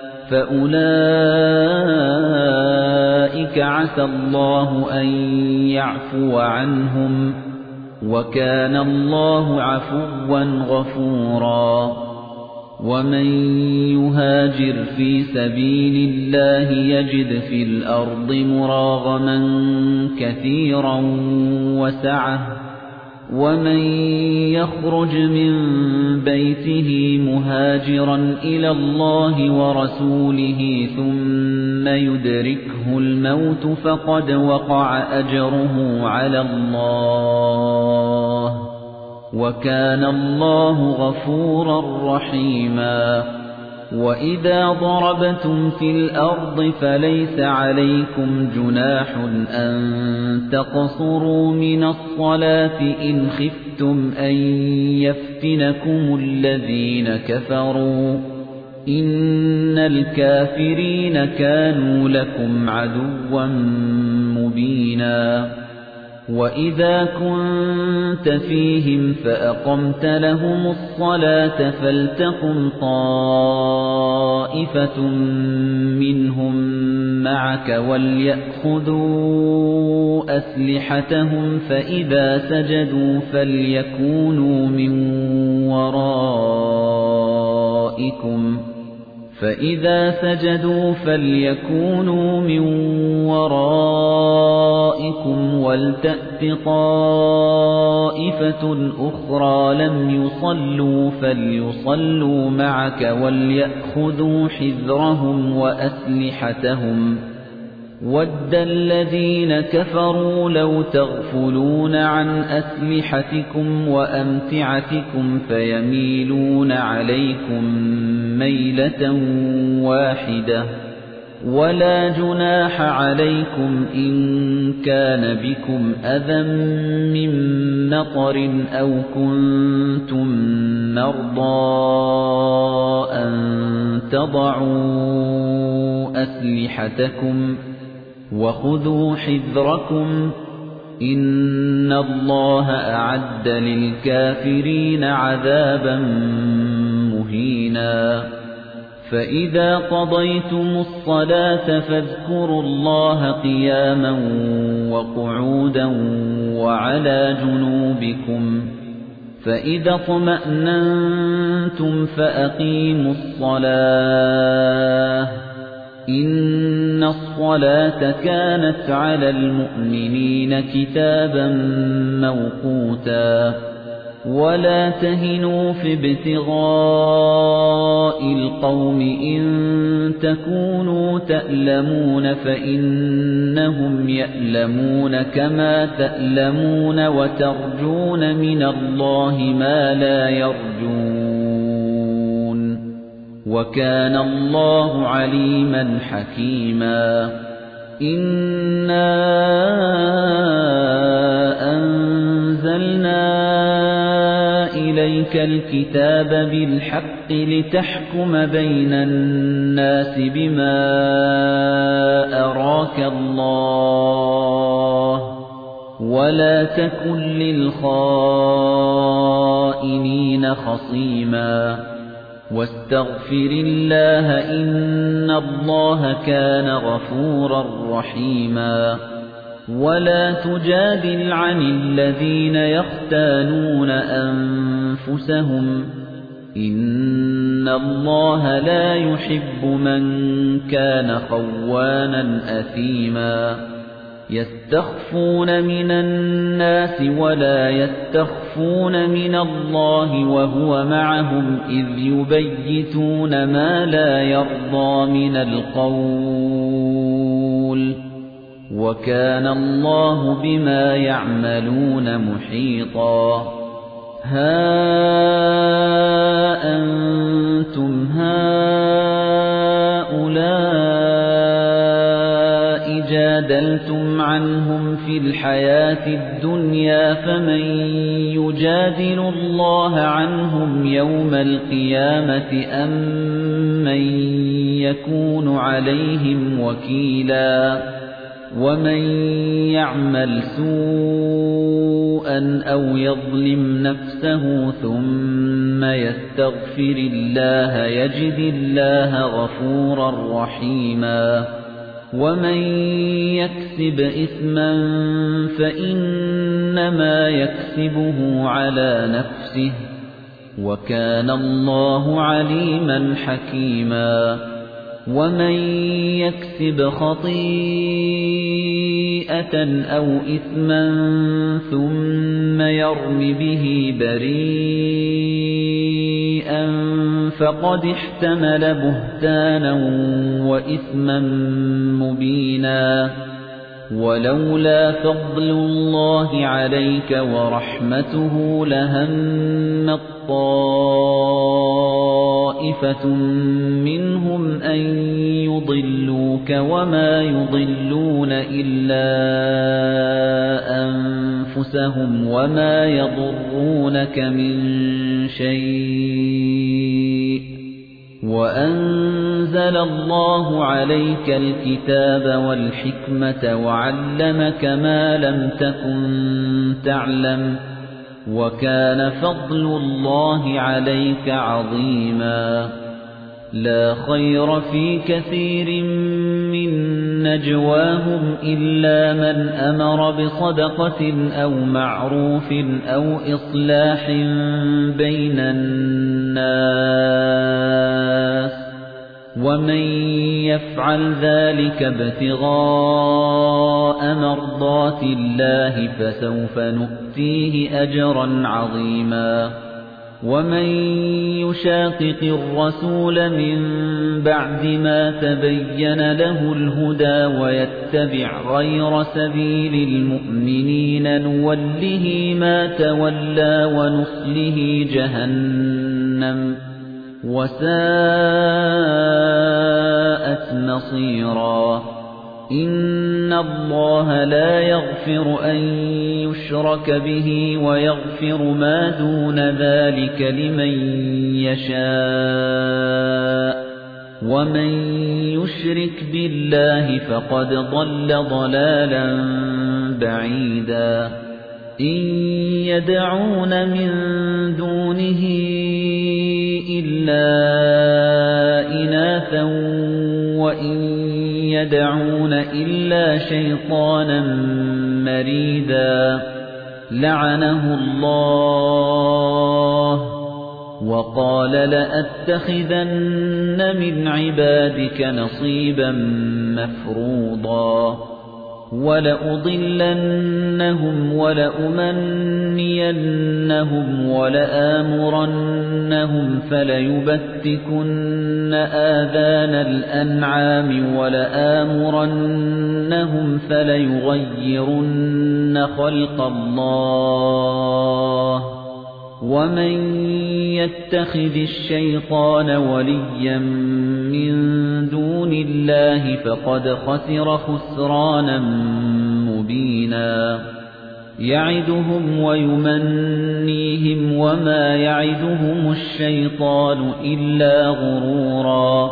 فأولئك عسى الله أن يعفو عنهم وكان الله عفوا غفورا ومن يهاجر في سبيل الله يجد في الأرض مراغما كثيرا وسعة ومن يخرج من بيته مهاجرا إلى الله ورسوله ثم يدركه الموت فقد وقع أجره على الله وكان الله غفورا رحيما وإذا ضربتم في الأرض فليس عليكم جناح أن تقصروا من الصلاة إن خفتم أن يفتنكم الذين كفروا إن الكافرين كانوا لكم عدوا مبينا وَإِذَا كُنتَ فِيهِمْ فَأَقَمْتَ لَهُمُ الصَّلَاةَ فَلْتَقُمْ طَائِفَةٌ مِّنْهُمْ مَعَكَ وَلْيَأْخُذُوا أَسْلِحَتَهُمْ فَإِذَا سَجَدُوا فَلْيَكُونُوا مِنْ وَرَائِكُمْ وَلْتَأْتِ طَائِفَةٌ أُخْرَى لَمْ يُصَلُّوا فَلْيُصَلُّوا مَعَكَ وَلْيَأْخُذُوا حِذْرَهُمْ وَأَسْلِحَتَهُمْ وَدَّ الَّذِينَ كَفَرُوا لَوْ تَغْفُلُونَ عَنْ أَسْلِحَتِكُمْ وَأَمْتِعَتِكُمْ فَيَمِيلُونَ عَلَيْكُمْ مَيْلَةً وَاحِدَةً وَلَا جُنَاحَ عَلَيْكُمْ إِن كَانَ بِكُمْ أَذًى مِّن مَّطَرٍ أَوْ كُنتُم مَّرْضَىٰ أَن تَضَعُوا أَسْلِحَتَكُمْ وَخُذُوا حِذْرَكُمْ إِنَّ اللَّهَ أَعَدَّ لِلْكَافِرِينَ عَذَابًا مُّهِينًا فَإِذَا قَضَيْتُمُ الصَّلَاةَ فاذكروا اللَّهَ قِيَامًا وَقُعُودًا وَعَلَى جُنُوبِكُمْ فَإِذَا اطْمَأْنَنتُمْ فَأَقِيمُوا الصَّلَاةَ إِنَّ الصَّلَاةَ كَانَتْ عَلَى الْمُؤْمِنِينَ كِتَابًا مَّوْقُوتًا وَلَا تَهِنُوا فِي ابْتِغَاءِ الْقَوْمِ إِن تَكُونُوا تَأْلَمُونَ فَإِنَّهُمْ يَأْلَمُونَ كَمَا تَأْلَمُونَ وَتَرْجُونَ مِنَ اللَّهِ مَا لَا يَرْجُونَ وَكَانَ اللَّهُ عَلِيمًا حَكِيمًا إِنَّا أَنزَلْنَا إِلَيْكَ الْكِتَابَ بِالْحَقِّ لِتَحْكُمَ بَيْنَ النَّاسِ بِمَا أَرَاكَ اللَّهُ وَلَا تَكُن لِّلْخَائِنِينَ خَصِيمًا وَاسْتَغْفِرِ اللَّهَ إِنَّ اللَّهَ كَانَ غَفُورًا رَّحِيمًا وَلَا تُجَادِلْ عَنِ الَّذِينَ يَخْتَانُونَ أَنفُسَهُمْ إِنَّ اللَّهَ لَا يُحِبُّ مَن كَانَ خَوَّانًا أَثِيمًا يَسْتَخْفُونَ مِنَ النَّاسِ وَلَا يَسْتَخْفُونَ مِنَ اللَّهِ وَهُوَ مَعَهُمْ إِذْ يُبَيِّتُونَ مَا لَا يَرْضَىٰ مِنَ الْقَوْلِ وَكَانَ اللَّهُ بِمَا يَعْمَلُونَ مُحِيطًا هَا أَنتُمْ هَؤُلَاءِ جَادَلْتُمْ عَنْهُمْ فِي الْحَيَاةِ الدُّنْيَا فَمَن يُجَادِلُ اللَّهَ عَنْهُمْ يَوْمَ الْقِيَامَةِ أَم مَّن يَكُونُ عَلَيْهِمْ وَكِيلًا وَمَن يَعْمَلْ سُوءًا أَوْ يَظْلِمْ نَفْسَهُ ثُمَّ يَسْتَغْفِرِ اللَّهَ يَجِدِ اللَّهَ غَفُورًا رَّحِيمًا وَمَن يَكْسِبْ إِثْمًا فَإِنَّمَا يَكْسِبُهُ عَلَى نَفْسِهِ وَكَانَ اللَّهُ عَلِيمًا حَكِيمًا وَمَن يَكْسِبْ خَطِيئَةً أَوْ إِثْمًا ثُمَّ يَرْمِ بِهِ بَرِيئًا فَقَدِ احْتَمَلَ بُهْتَانًا وَإِثْمًا مُّبِينًا وَلَوْلَا فَضْلُ اللَّهِ عَلَيْكَ وَرَحْمَتُهُ لَهَمَّت طَّائِفَةٌ مِّنْهُمْ أَن يُضِلُّوكَ وَمَا يُضِلُّونَ إِلَّا أَنفُسَهُمْ وَمَا يَضُرُّونَكَ مِن شَيْءٍ وَأَنزَلَ اللَّهُ عَلَيْكَ الْكِتَابَ وَالْحِكْمَةَ وَعَلَّمَكَ مَا لَمْ تَكُن تَعْلَمُ وَكَانَ فَضْلُ اللَّهِ عَلَيْكَ عَظِيمًا لَا خَيْرَ فِي كَثِيرٍ مِّن نَّجْوَاهُمْ إِلَّا مَنْ أَمَرَ بِصَدَقَةٍ أَوْ مَعْرُوفٍ أَوْ إِصْلَاحٍ بَيْنَ النَّاسِ وَمَن يَفْعَلْ ذَلِكَ ابْتِغَاءَ مَرْضَاتِ اللَّهِ فَسَوْفَ نُؤْتِيهِ أَجْرًا عَظِيمًا وَمَن يُشَاقِقِ الرَّسُولَ مِن بَعْدِ مَا تَبَيَّنَ لَهُ الْهُدَى وَيَتَّبِعْ غَيْرَ سَبِيلِ الْمُؤْمِنِينَ نُوَلِّهِ مَا تَوَلَّىٰ وَنُصْلِهِ جَهَنَّمَ وَسَاءَتْ مَصِيرًا إِنَّ اللَّهَ لَا يَغْفِرُ أَن يُشْرَكَ بِهِ وَيَغْفِرُ مَا دُونَ ذَلِكَ لِمَن يَشَاءُ وَمَن يُشْرِكْ بِاللَّهِ فَقَدْ ضَلَّ ضَلَالًا بَعِيدًا إِن يَدْعُونَ مِن دُونِهِ إِلَّا إِنَاثًا وَإِن يَدْعُونَ إِلَّا شَيْطَانًا مَّرِيدًا لَّعَنَهُ اللَّهُ وقال لأتخذن من عبادك نصيبا مفروضا ولأضلنهم ولأمنينهم ولآمرنهم فليبتكن آذان الأنعام ولآمرنهم فليغيرن خلق الله ومن يتخذ الشيطان وليا من دون الله فقد خسر خسرانا مبينا يعدهم ويمنيهم وما يعدهم الشيطان إلا غرورا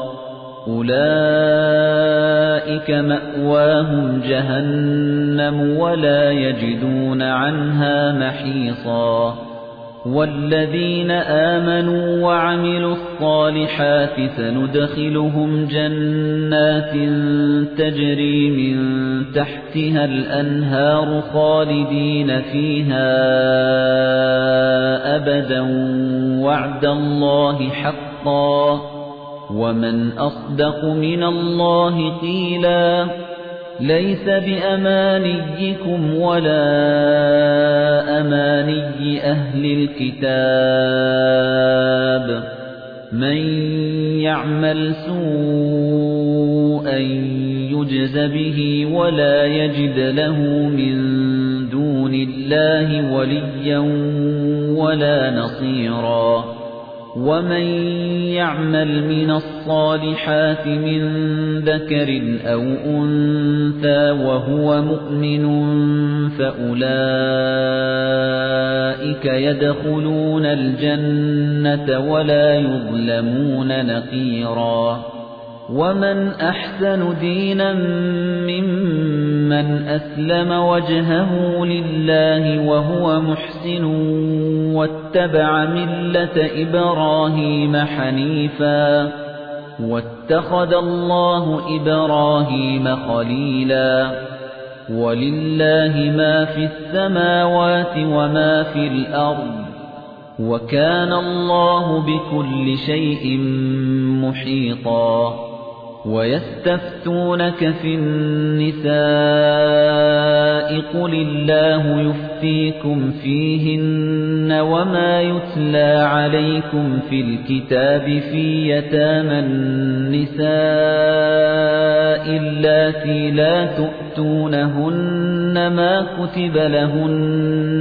أولئك مأواهم جهنم ولا يجدون عنها محيصا والذين آمنوا وعملوا الصالحات سندخلهم جنات تجري من تحتها الأنهار خالدين فيها أبدا وعد الله حقا ومن أصدق من الله قيلا ليس بأمانيكم ولا أماني أهل الكتاب من يعمل سوءا يجز به ولا يجد له من دون الله وليا ولا نصيرا ومن يعمل من الصالحات من ذكر أو أنثى وهو مؤمن فأولئك يدخلون الجنة ولا يظلمون نقيرا ومن أحسن دينا ممن أسلم وجهه لله وهو محسن واتبع ملة إبراهيم حنيفا واتخذ الله إبراهيم خليلا ولله ما في السماوات وما في الأرض وكان الله بكل شيء محيطا ويستفتونك في النساء قل الله يفتيكم فيهن وما يتلى عليكم في الكتاب في يتامى النساء اللاتي لا تؤتونهن ما كتب لهن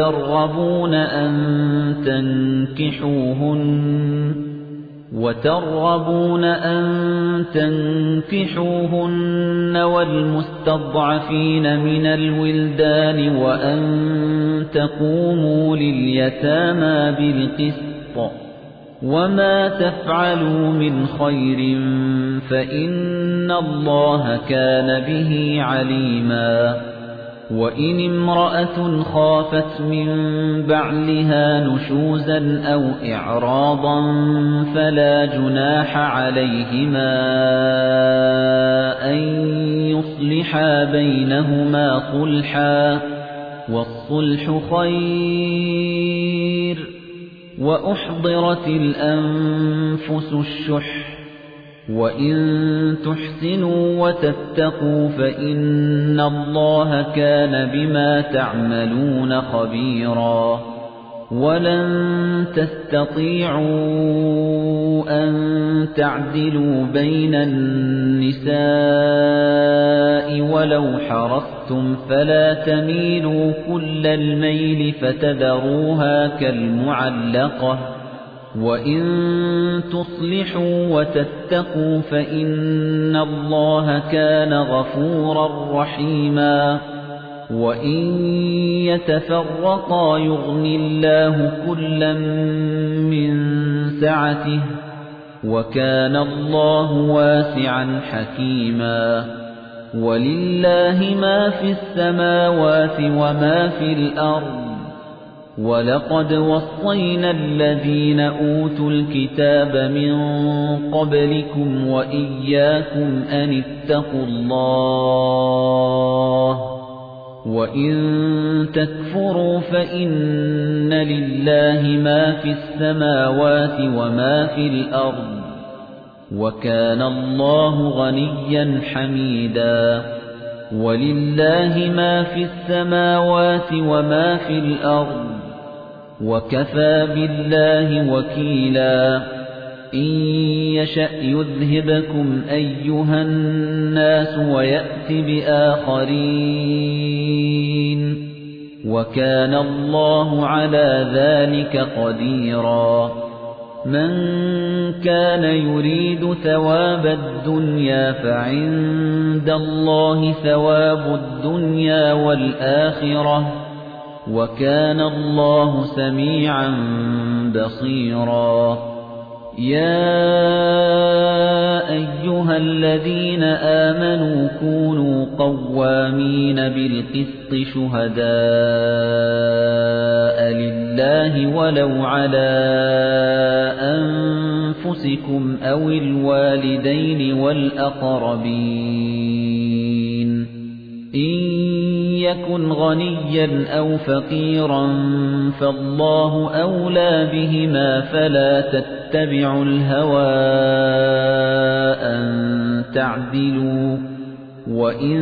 وترغبون أن تنكحوهن والمستضعفين من الولدان وأن تقوموا لليتامى بالقسط وما تفعلوا من خير فإن الله كان به عليما وإن امرأة خافت من بعلها نشوزا أو إعراضا فلا جناح عليهما أن يصلحا بينهما صلحا والصلح خير وأحضرت الأنفس الشح وَإِن تُحْسِنُوا وَتَتَّقُوا فَإِنَّ اللَّهَ كَانَ بِمَا تَعْمَلُونَ خَبِيرًا وَلَن تَسْتَطِيعُوا أَن تَعْدِلُوا بَيْنَ النِّسَاءِ وَلَوْ حَرَصْتُمْ فَلَا تَمِيلُوا كُلَّ الْمَيْلِ فَتَذَرُوهَا كَالْمُعَلَّقَةِ وَإِن تُصْلِحُوا وَتَتَّقُوا فَإِنَّ اللَّهَ كَانَ غَفُورًا رَّحِيمًا وَإِن يَتَفَرَّقَا يُغْنِ اللَّهُ كُلًّا مِّن سَعَتِهِ وَكَانَ اللَّهُ وَاسِعًا حَكِيمًا وَلِلَّهِ مَا فِي السَّمَاوَاتِ وَمَا في الْأَرْضِ وَلَقَدْ وَصَّيْنَا الَّذِينَ أُوتُوا الْكِتَابَ مِن قَبْلِكُمْ وَإِيَّاكُمْ أَنِ اتَّقُوا اللَّهَ وَإِن تَكْفُرُوا فَإِنَّ لِلَّهِ مَا فِي السَّمَاوَاتِ وَمَا فِي الْأَرْضِ وَكَانَ اللَّهُ غَنِيًّا حَمِيدًا وَلِلَّهِ مَا فِي السَّمَاوَاتِ وَمَا فِي الْأَرْضِ وَكَفَى بِاللَّهِ وَكِيلًا إِن يَشَأْ يُذْهِبْكُمْ أَيُّهَا النَّاسُ وَيَأْتِ بِآخَرِينَ وَكَانَ اللَّهُ عَلَى ذَلِكَ قَدِيرًا مَنْ كَانَ يُرِيدُ ثَوَابَ الدُّنْيَا فَعِندَ اللَّهِ ثَوَابُ الدُّنْيَا وَالْآخِرَةِ وَكَانَ اللَّهُ سَمِيعًا بَصِيرًا يَا أَيُّهَا الَّذِينَ آمَنُوا كُونُوا قَوَّامِينَ بِالْقِسْطِ شُهَدَاءَ لِلَّهِ وَلَوْ عَلَى أَنفُسِكُمْ أَوِ الْوَالِدَيْنِ وَالْأَقْرَبِينَ إِن يَكُنْ غَنِيًّا أَوْ فَقِيرًا فَاللَّهُ أَوْلَى بِهِمَا فَلَا تَتَّبِعُوا الْهَوَىٰ أَن تَعْدِلُوا وَإِن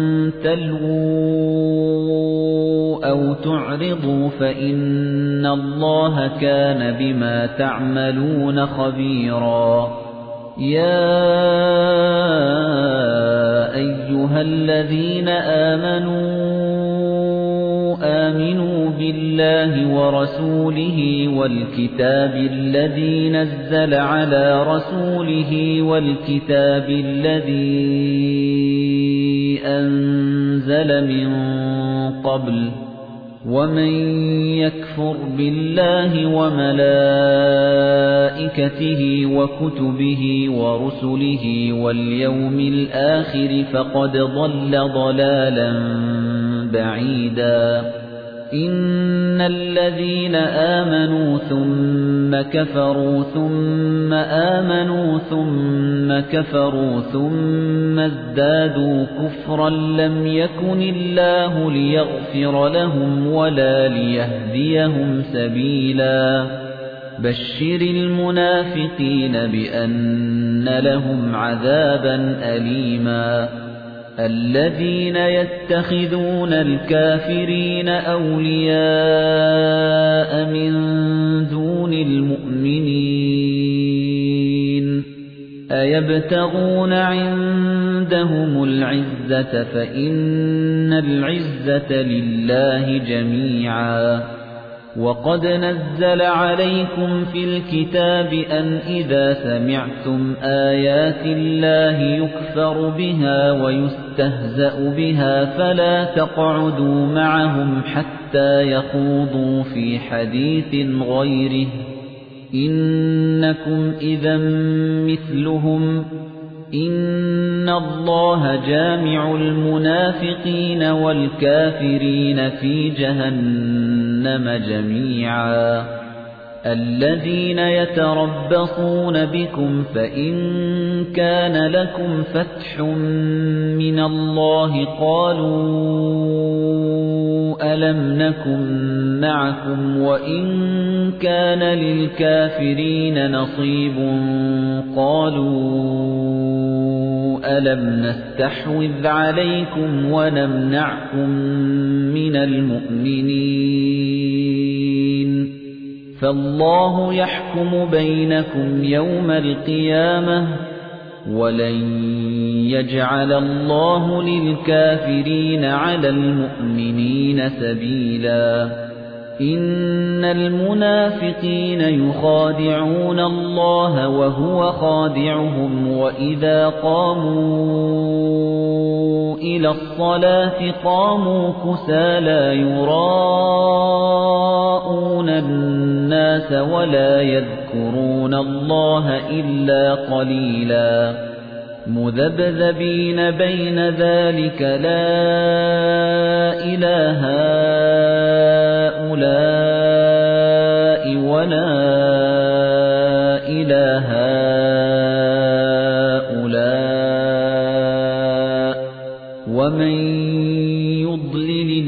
تَلْوُوا أَوْ تُعْرِضُوا فَإِنَّ اللَّهَ كَانَ بِمَا تَعْمَلُونَ خَبِيرًا يَا أَيُّهَا الَّذِينَ آمنوا بِاللَّهِ وَرَسُولِهِ وَالْكِتَابِ الَّذِي نَزَّلَ عَلَى رَسُولِهِ وَالْكِتَابِ الَّذِي أَنزَلَ مِن قَبْلُ وَمَن يَكْفُرْ بِاللَّهِ وَمَلَائِكَتِهِ وَكُتُبِهِ وَرُسُلِهِ وَالْيَوْمِ الْآخِرِ فَقَدْ ضَلَّ ضَلَالًا بَعِيدًا إِنَّ الَّذِينَ آمَنُوا ثُمَّ كَفَرُوا ثُمَّ آمَنُوا ثُمَّ كَفَرُوا ثُمَّ ازْدَادُوا كُفْرًا لَّمْ يَكُنِ اللَّهُ لِيَغْفِرَ لَهُمْ وَلَا لِيَهْدِيَهُمْ سَبِيلًا بَشِّرِ الْمُنَافِقِينَ بِأَنَّ لَهُمْ عَذَابًا أَلِيمًا الَّذِينَ يَتَّخِذُونَ الْكَافِرِينَ أَوْلِيَاءَ مِن دُونِ الْمُؤْمِنِينَ أَيَبْتَغُونَ عِندَهُمُ الْعِزَّةَ فَإِنَّ الْعِزَّةَ لِلَّهِ جَمِيعًا وَقَدْ نَزَّلَ عَلَيْكُمْ فِي الْكِتَابِ أَنْ إِذَا سَمِعْتُمْ آيَاتِ اللَّهِ يُكْفَرُ بِهَا وَيُسْتَهْزَأُ بِهَا فَلَا تَقْعُدُوا مَعَهُمْ حَتَّى يَخُوضُوا فِي حَدِيثٍ غَيْرِهِ إِنَّكُمْ إِذًا مِثْلُهُمْ إِنَّ اللَّهَ جَامِعُ الْمُنَافِقِينَ وَالْكَافِرِينَ فِي جَهَنَّمَ جَمِيعًا الَّذِينَ يَتَرَبَّصُونَ بِكُمْ فَإِن كَانَ لَكُمْ فَتْحٌ مِّنَ اللَّهِ قَالُوا أَلَمْ نَكُن مَّعَكُمْ وَإِن كَانَ لِلْكَافِرِينَ نَصِيبٌ قَالُوا أَلَمْ نَسْتَحْوِذْ عَلَيْكُمْ وَنَمْنَعْكُم مِّنَ الْمُؤْمِنِينَ فَاللَّهُ يَحْكُمُ بَيْنَكُمْ يَوْمَ الْقِيَامَةِ وَلَن يَجْعَلَ اللَّهُ لِلْكَافِرِينَ عَلَى الْمُؤْمِنِينَ سَبِيلًا إِنَّ الْمُنَافِقِينَ يُخَادِعُونَ اللَّهَ وَهُوَ خَادِعُهُمْ وَإِذَا قَامُوا إِلَى الصَّلَاةِ قَامُوا كُسَالَى يُرَاءُونَ النَّاسَ وَلَا يَذْكُرُونَ اللَّهَ إِلَّا قَلِيلًا مُذَبْذَبِينَ بَيْنَ ذَلِكَ لَا إِلَٰهَ هَٰؤُلَاءِ وَلَا إِلَٰهَ هَٰؤُلَاءِ وَمَن يُضْلِلِ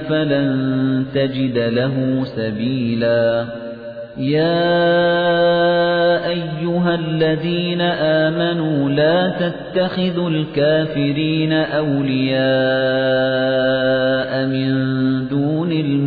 فلن تجد له سبيلا يا أيها الذين آمنوا لا تتخذوا الكافرين أولياء من دون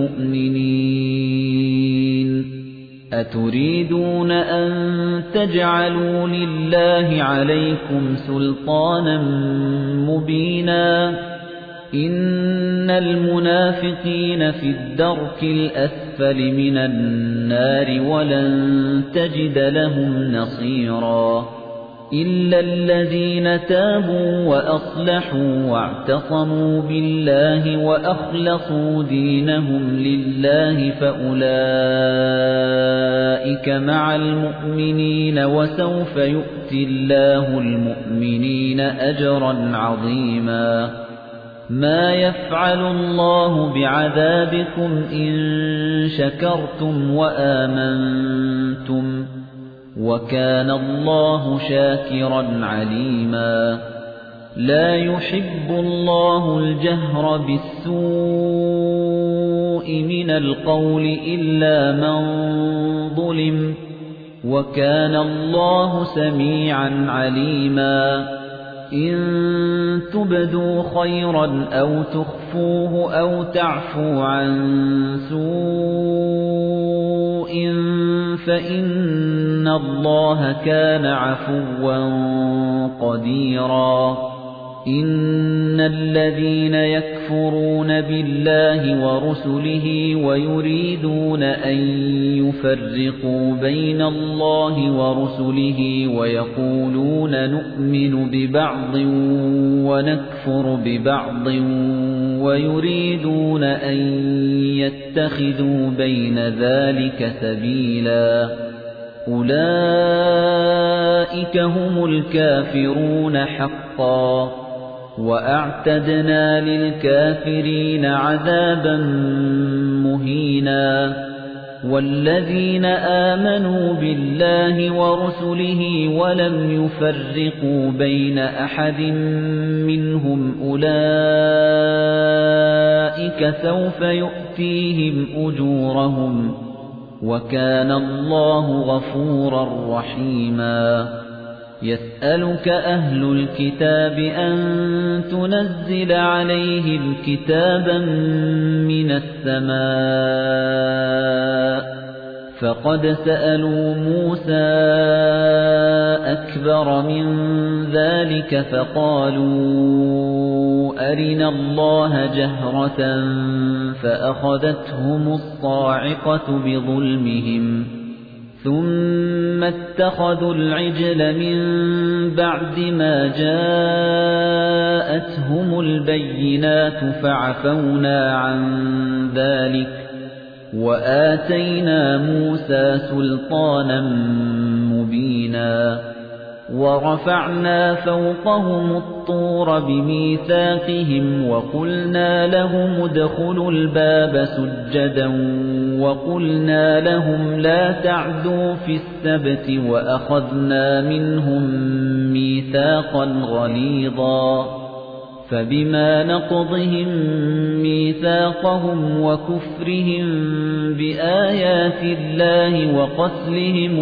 المؤمنين أتريدون أن تجعلوا لله عليكم سلطانا مبينا إن المنافقين في الدرك الأسفل من النار ولن تجد لهم نصيرا إلا الذين تابوا وأصلحوا واعتصموا بالله وأخلصوا دينهم لله فأولئك مع المؤمنين وسوف يؤتي الله المؤمنين أجرا عظيما ما يفعل الله بعذابكم إن شكرتم وآمنتم وكان الله شاكرا عليما لا يحب الله الجهر بالسوء من القول إلا من ظلم وكان الله سميعا عليما إن تبدوا خيرا أو تخفوه أو تعفو عن سوء فإن الله كان عفوا قديرا إن الذين يكفرون بالله ورسله ويريدون أن يفرقوا بين الله ورسله ويقولون نؤمن ببعض ونكفر ببعض ويريدون أن يتخذوا بين ذلك سبيلا أولئك هم الكافرون حقا وأعتدنا للكافرين عذابا مهينا والذين آمنوا بالله ورسله ولم يفرقوا بين أحد منهم أولئك سوف يؤتيهم أجورهم وكان الله غفورا رحيما يسألك أهل الكتاب أن تنزل عليهم كتابا من السماء فقد سألوا موسى أكبر من ذلك فقالوا أرنا الله جهرة فأخذتهم الصاعقة بظلمهم ثم اتخذوا العجل من بعد ما جاءتهم البينات فعفونا عن ذلك وآتينا موسى سلطانا مبينا ورفعنا فوقهم الطور بميثاقهم وقلنا لهم ادخلوا الباب سجدا وقلنا لهم لا تعدوا في السبت وأخذنا منهم ميثاقا غليظا فبما نقضهم ميثاقهم وكفرهم بآيات الله وقتلهم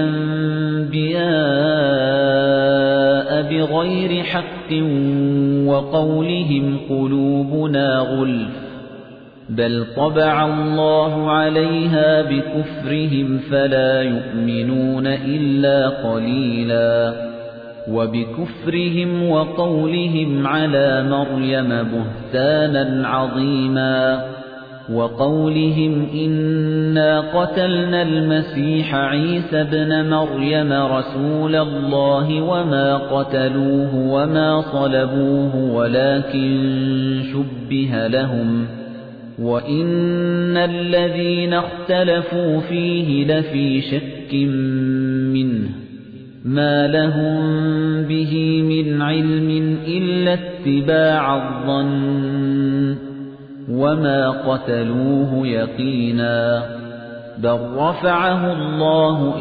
الأنبياء بغير حق وقولهم قلوبنا غلف بل طبع الله عليها بكفرهم فلا يؤمنون إلا قليلا وبكفرهم وقولهم على مريم بهتانا عظيما وقولهم إنا قتلنا المسيح عيسى ابن مريم رسول الله وما قتلوه وما صلبوه ولكن شبه لهم وَإِنَّ الَّذِينَ اخْتَلَفُوا فِيهِ لَفِي شَكٍّ مِّنْهُ مَا لَهُم بِهِ مِنْ عِلْمٍ إِلَّا اتِّبَاعَ الظَّنِّ وَمَا قَتَلُوهُ يَقِينًا بَلْ رَفَعَهُ اللَّهُ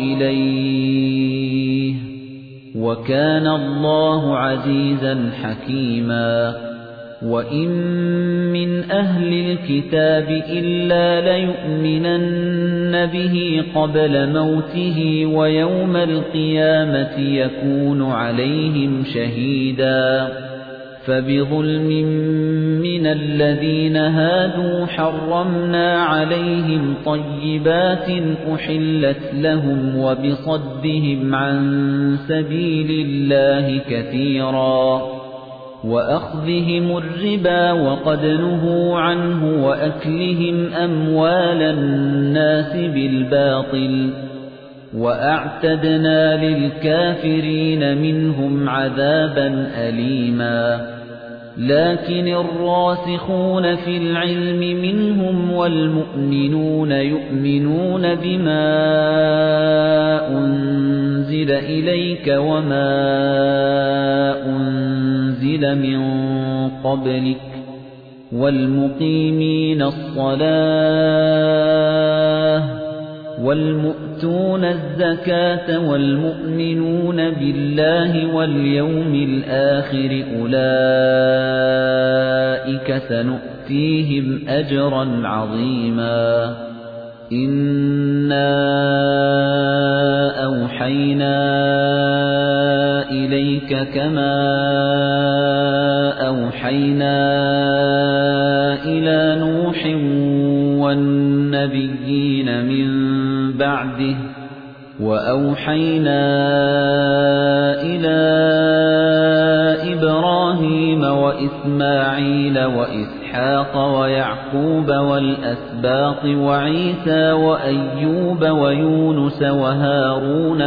إِلَيْهِ وَكَانَ اللَّهُ عَزِيزًا حَكِيمًا وَإِن مِّنْ أَهْلِ الْكِتَابِ إِلَّا لَيُؤْمِنَنَّ بِهِ قَبْلَ مَوْتِهِ وَيَوْمَ الْقِيَامَةِ يَكُونُ عَلَيْهِمْ شَهِيدًا فَبِظُلْمٍ مِّنَ الَّذِينَ هَادُوا حَرَّمْنَا عَلَيْهِمْ طَيِّبَاتٍ أُحِلَّتْ لَهُمْ وَبِصَدِّهِمْ عَن سَبِيلِ اللَّهِ كَثِيرًا وَأَخْذِهِمُ الرِّبَا وَقَدْ نُهُوا عَنْهُ وَأَكْلِهِمْ أَمْوَالَ النَّاسِ بِالْبَاطِلِ وَأَعْتَدْنَا لِلْكَافِرِينَ مِنْهُمْ عَذَابًا أَلِيمًا لكن الراسخون في العلم منهم والمؤمنون يؤمنون بما أنزل إليك وما أنزل من قبلك والمقيمين الصلاة والمؤتون الزكاة والمؤمنون بالله واليوم الآخر أولئك سنؤتيهم أجرا عظيما إنا أوحينا إليك كما أوحينا إلى نوح والنبيين من بعده وأوحينا إلى إبراهيم وإسماعيل وإسحاق ويعقوب والأسباط وعيسى وأيوب ويونس وهارون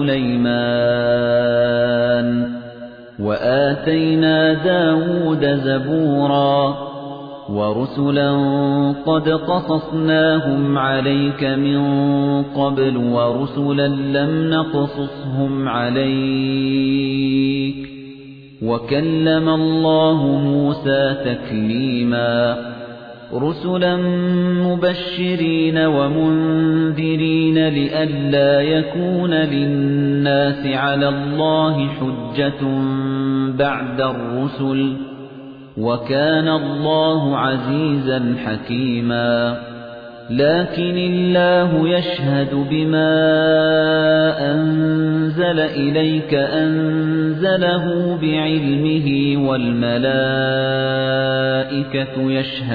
وسليمان وآتينا داود زبورا وَرُسُلًا قَدْ قَصَصْنَاهُمْ عَلَيْكَ مِنْ قَبْلُ وَرُسُلًا لَمْ نَقْصُصْهُمْ عَلَيْكَ وَكَلَّمَ اللَّهُ مُوسَى تَكْلِيمًا رُسُلًا مُبَشِّرِينَ وَمُنذِرِينَ لِئَلَّا يَكُونَ لِلنَّاسِ عَلَى اللَّهِ حُجَّةٌ بَعْدَ الرُّسُلِ وَكَانَ اللَّهُ عَزِيزًا حَكِيمًا لكن الله يشهد بما أنزل إليك أنزله بعلمه والملائكة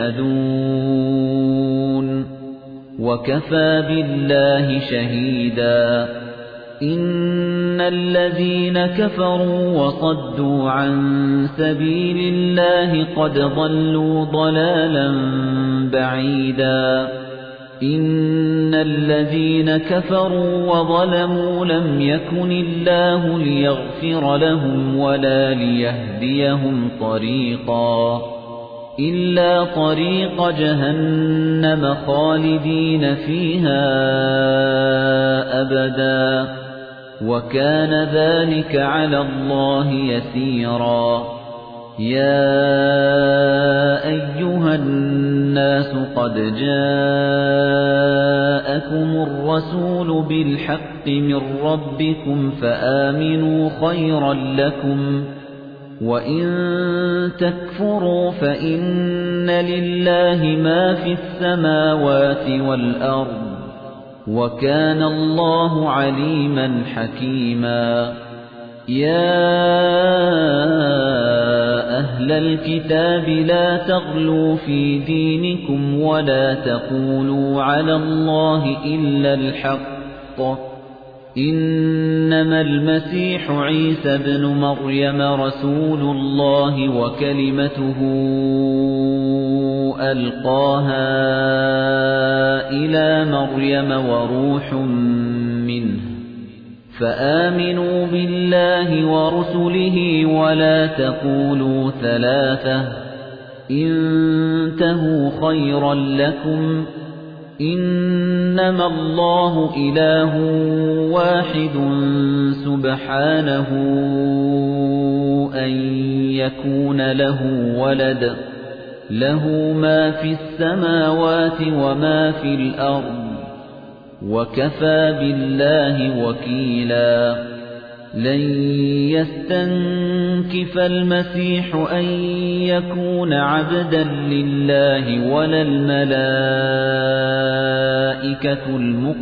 يشهدون وكفى بالله شهيدا إن الذين كفروا وصدوا عن سبيل الله قد ضلوا ضلالا بعيدا إن الذين كفروا وظلموا لم يكن الله ليغفر لهم ولا ليهديهم طريقا إلا طريق جهنم خالدين فيها أبدا وكان ذلك على الله يسيرا يا أيها الناس قد جاءكم الرسول بالحق من ربكم فآمنوا خيرا لكم وإن تكفروا فإن لله ما في السماوات والأرض وكان الله عليما حكيما يا أهل الكتاب لا تغلوا في دينكم ولا تقولوا على الله إلا الحق إنما المسيح عيسى بن مريم رسول الله وكلمته ألقاها إلى مريم وروح منه فآمنوا بالله ورسله ولا تقولوا ثلاثة انتهوا خيرا لكم إنما الله إله واحد سبحانه أن يكون له ولد له ما في السماوات وما في الأرض وكفى بالله وكيلا لن يستنكف المسيح أن يكون عبدا لله ولا الملائكة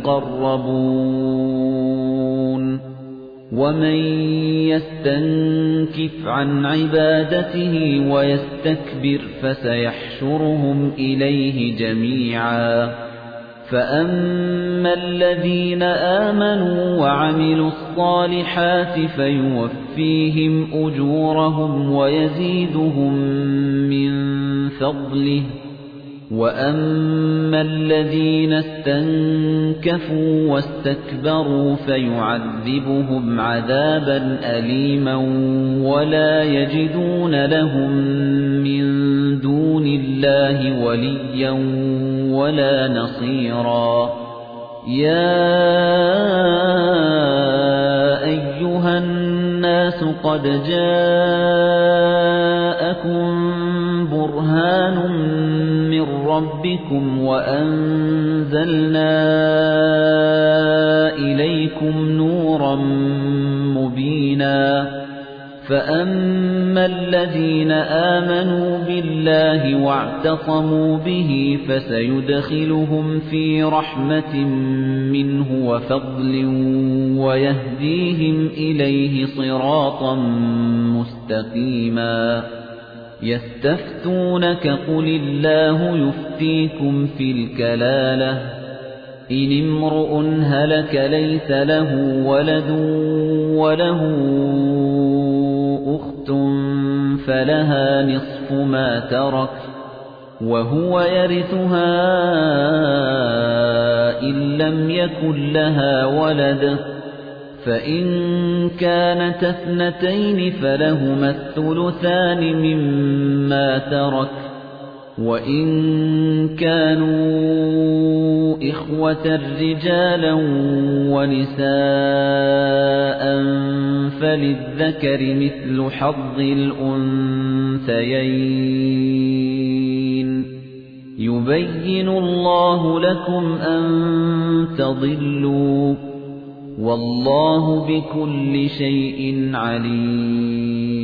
المقربون ومن يستنكف عن عبادته ويستكبر فسيحشرهم إليه جميعا فأما الذين آمنوا وعملوا الصالحات فيوفيهم أجورهم ويزيدهم من فضله وأما الذين استنكفوا واستكبروا فيعذبهم عذابا أليما ولا يجدون لهم من دون الله وليا ولا نصيرا يا أيها الناس قد جاءكم برهان من ربكم وأنزلنا إليكم نورا مبينا فأما الذين آمنوا بالله واعتصموا به فسيدخلهم في رحمة منه وفضل ويهديهم إليه صراطا مستقيما يستفتونك قل الله يفتيكم في الكلالة إن امرؤ هلك ليس له ولد وله أخت فلها نصف ما ترك وهو يرثها إن لم يكن لها ولد فإن كانت اثنتين فلهما الثلثان مما ترك وإن كانوا إخوة رجالا ونساء فللذكر مثل حظ الأنثيين يبين الله لكم أن تضلوا والله بكل شيء عليم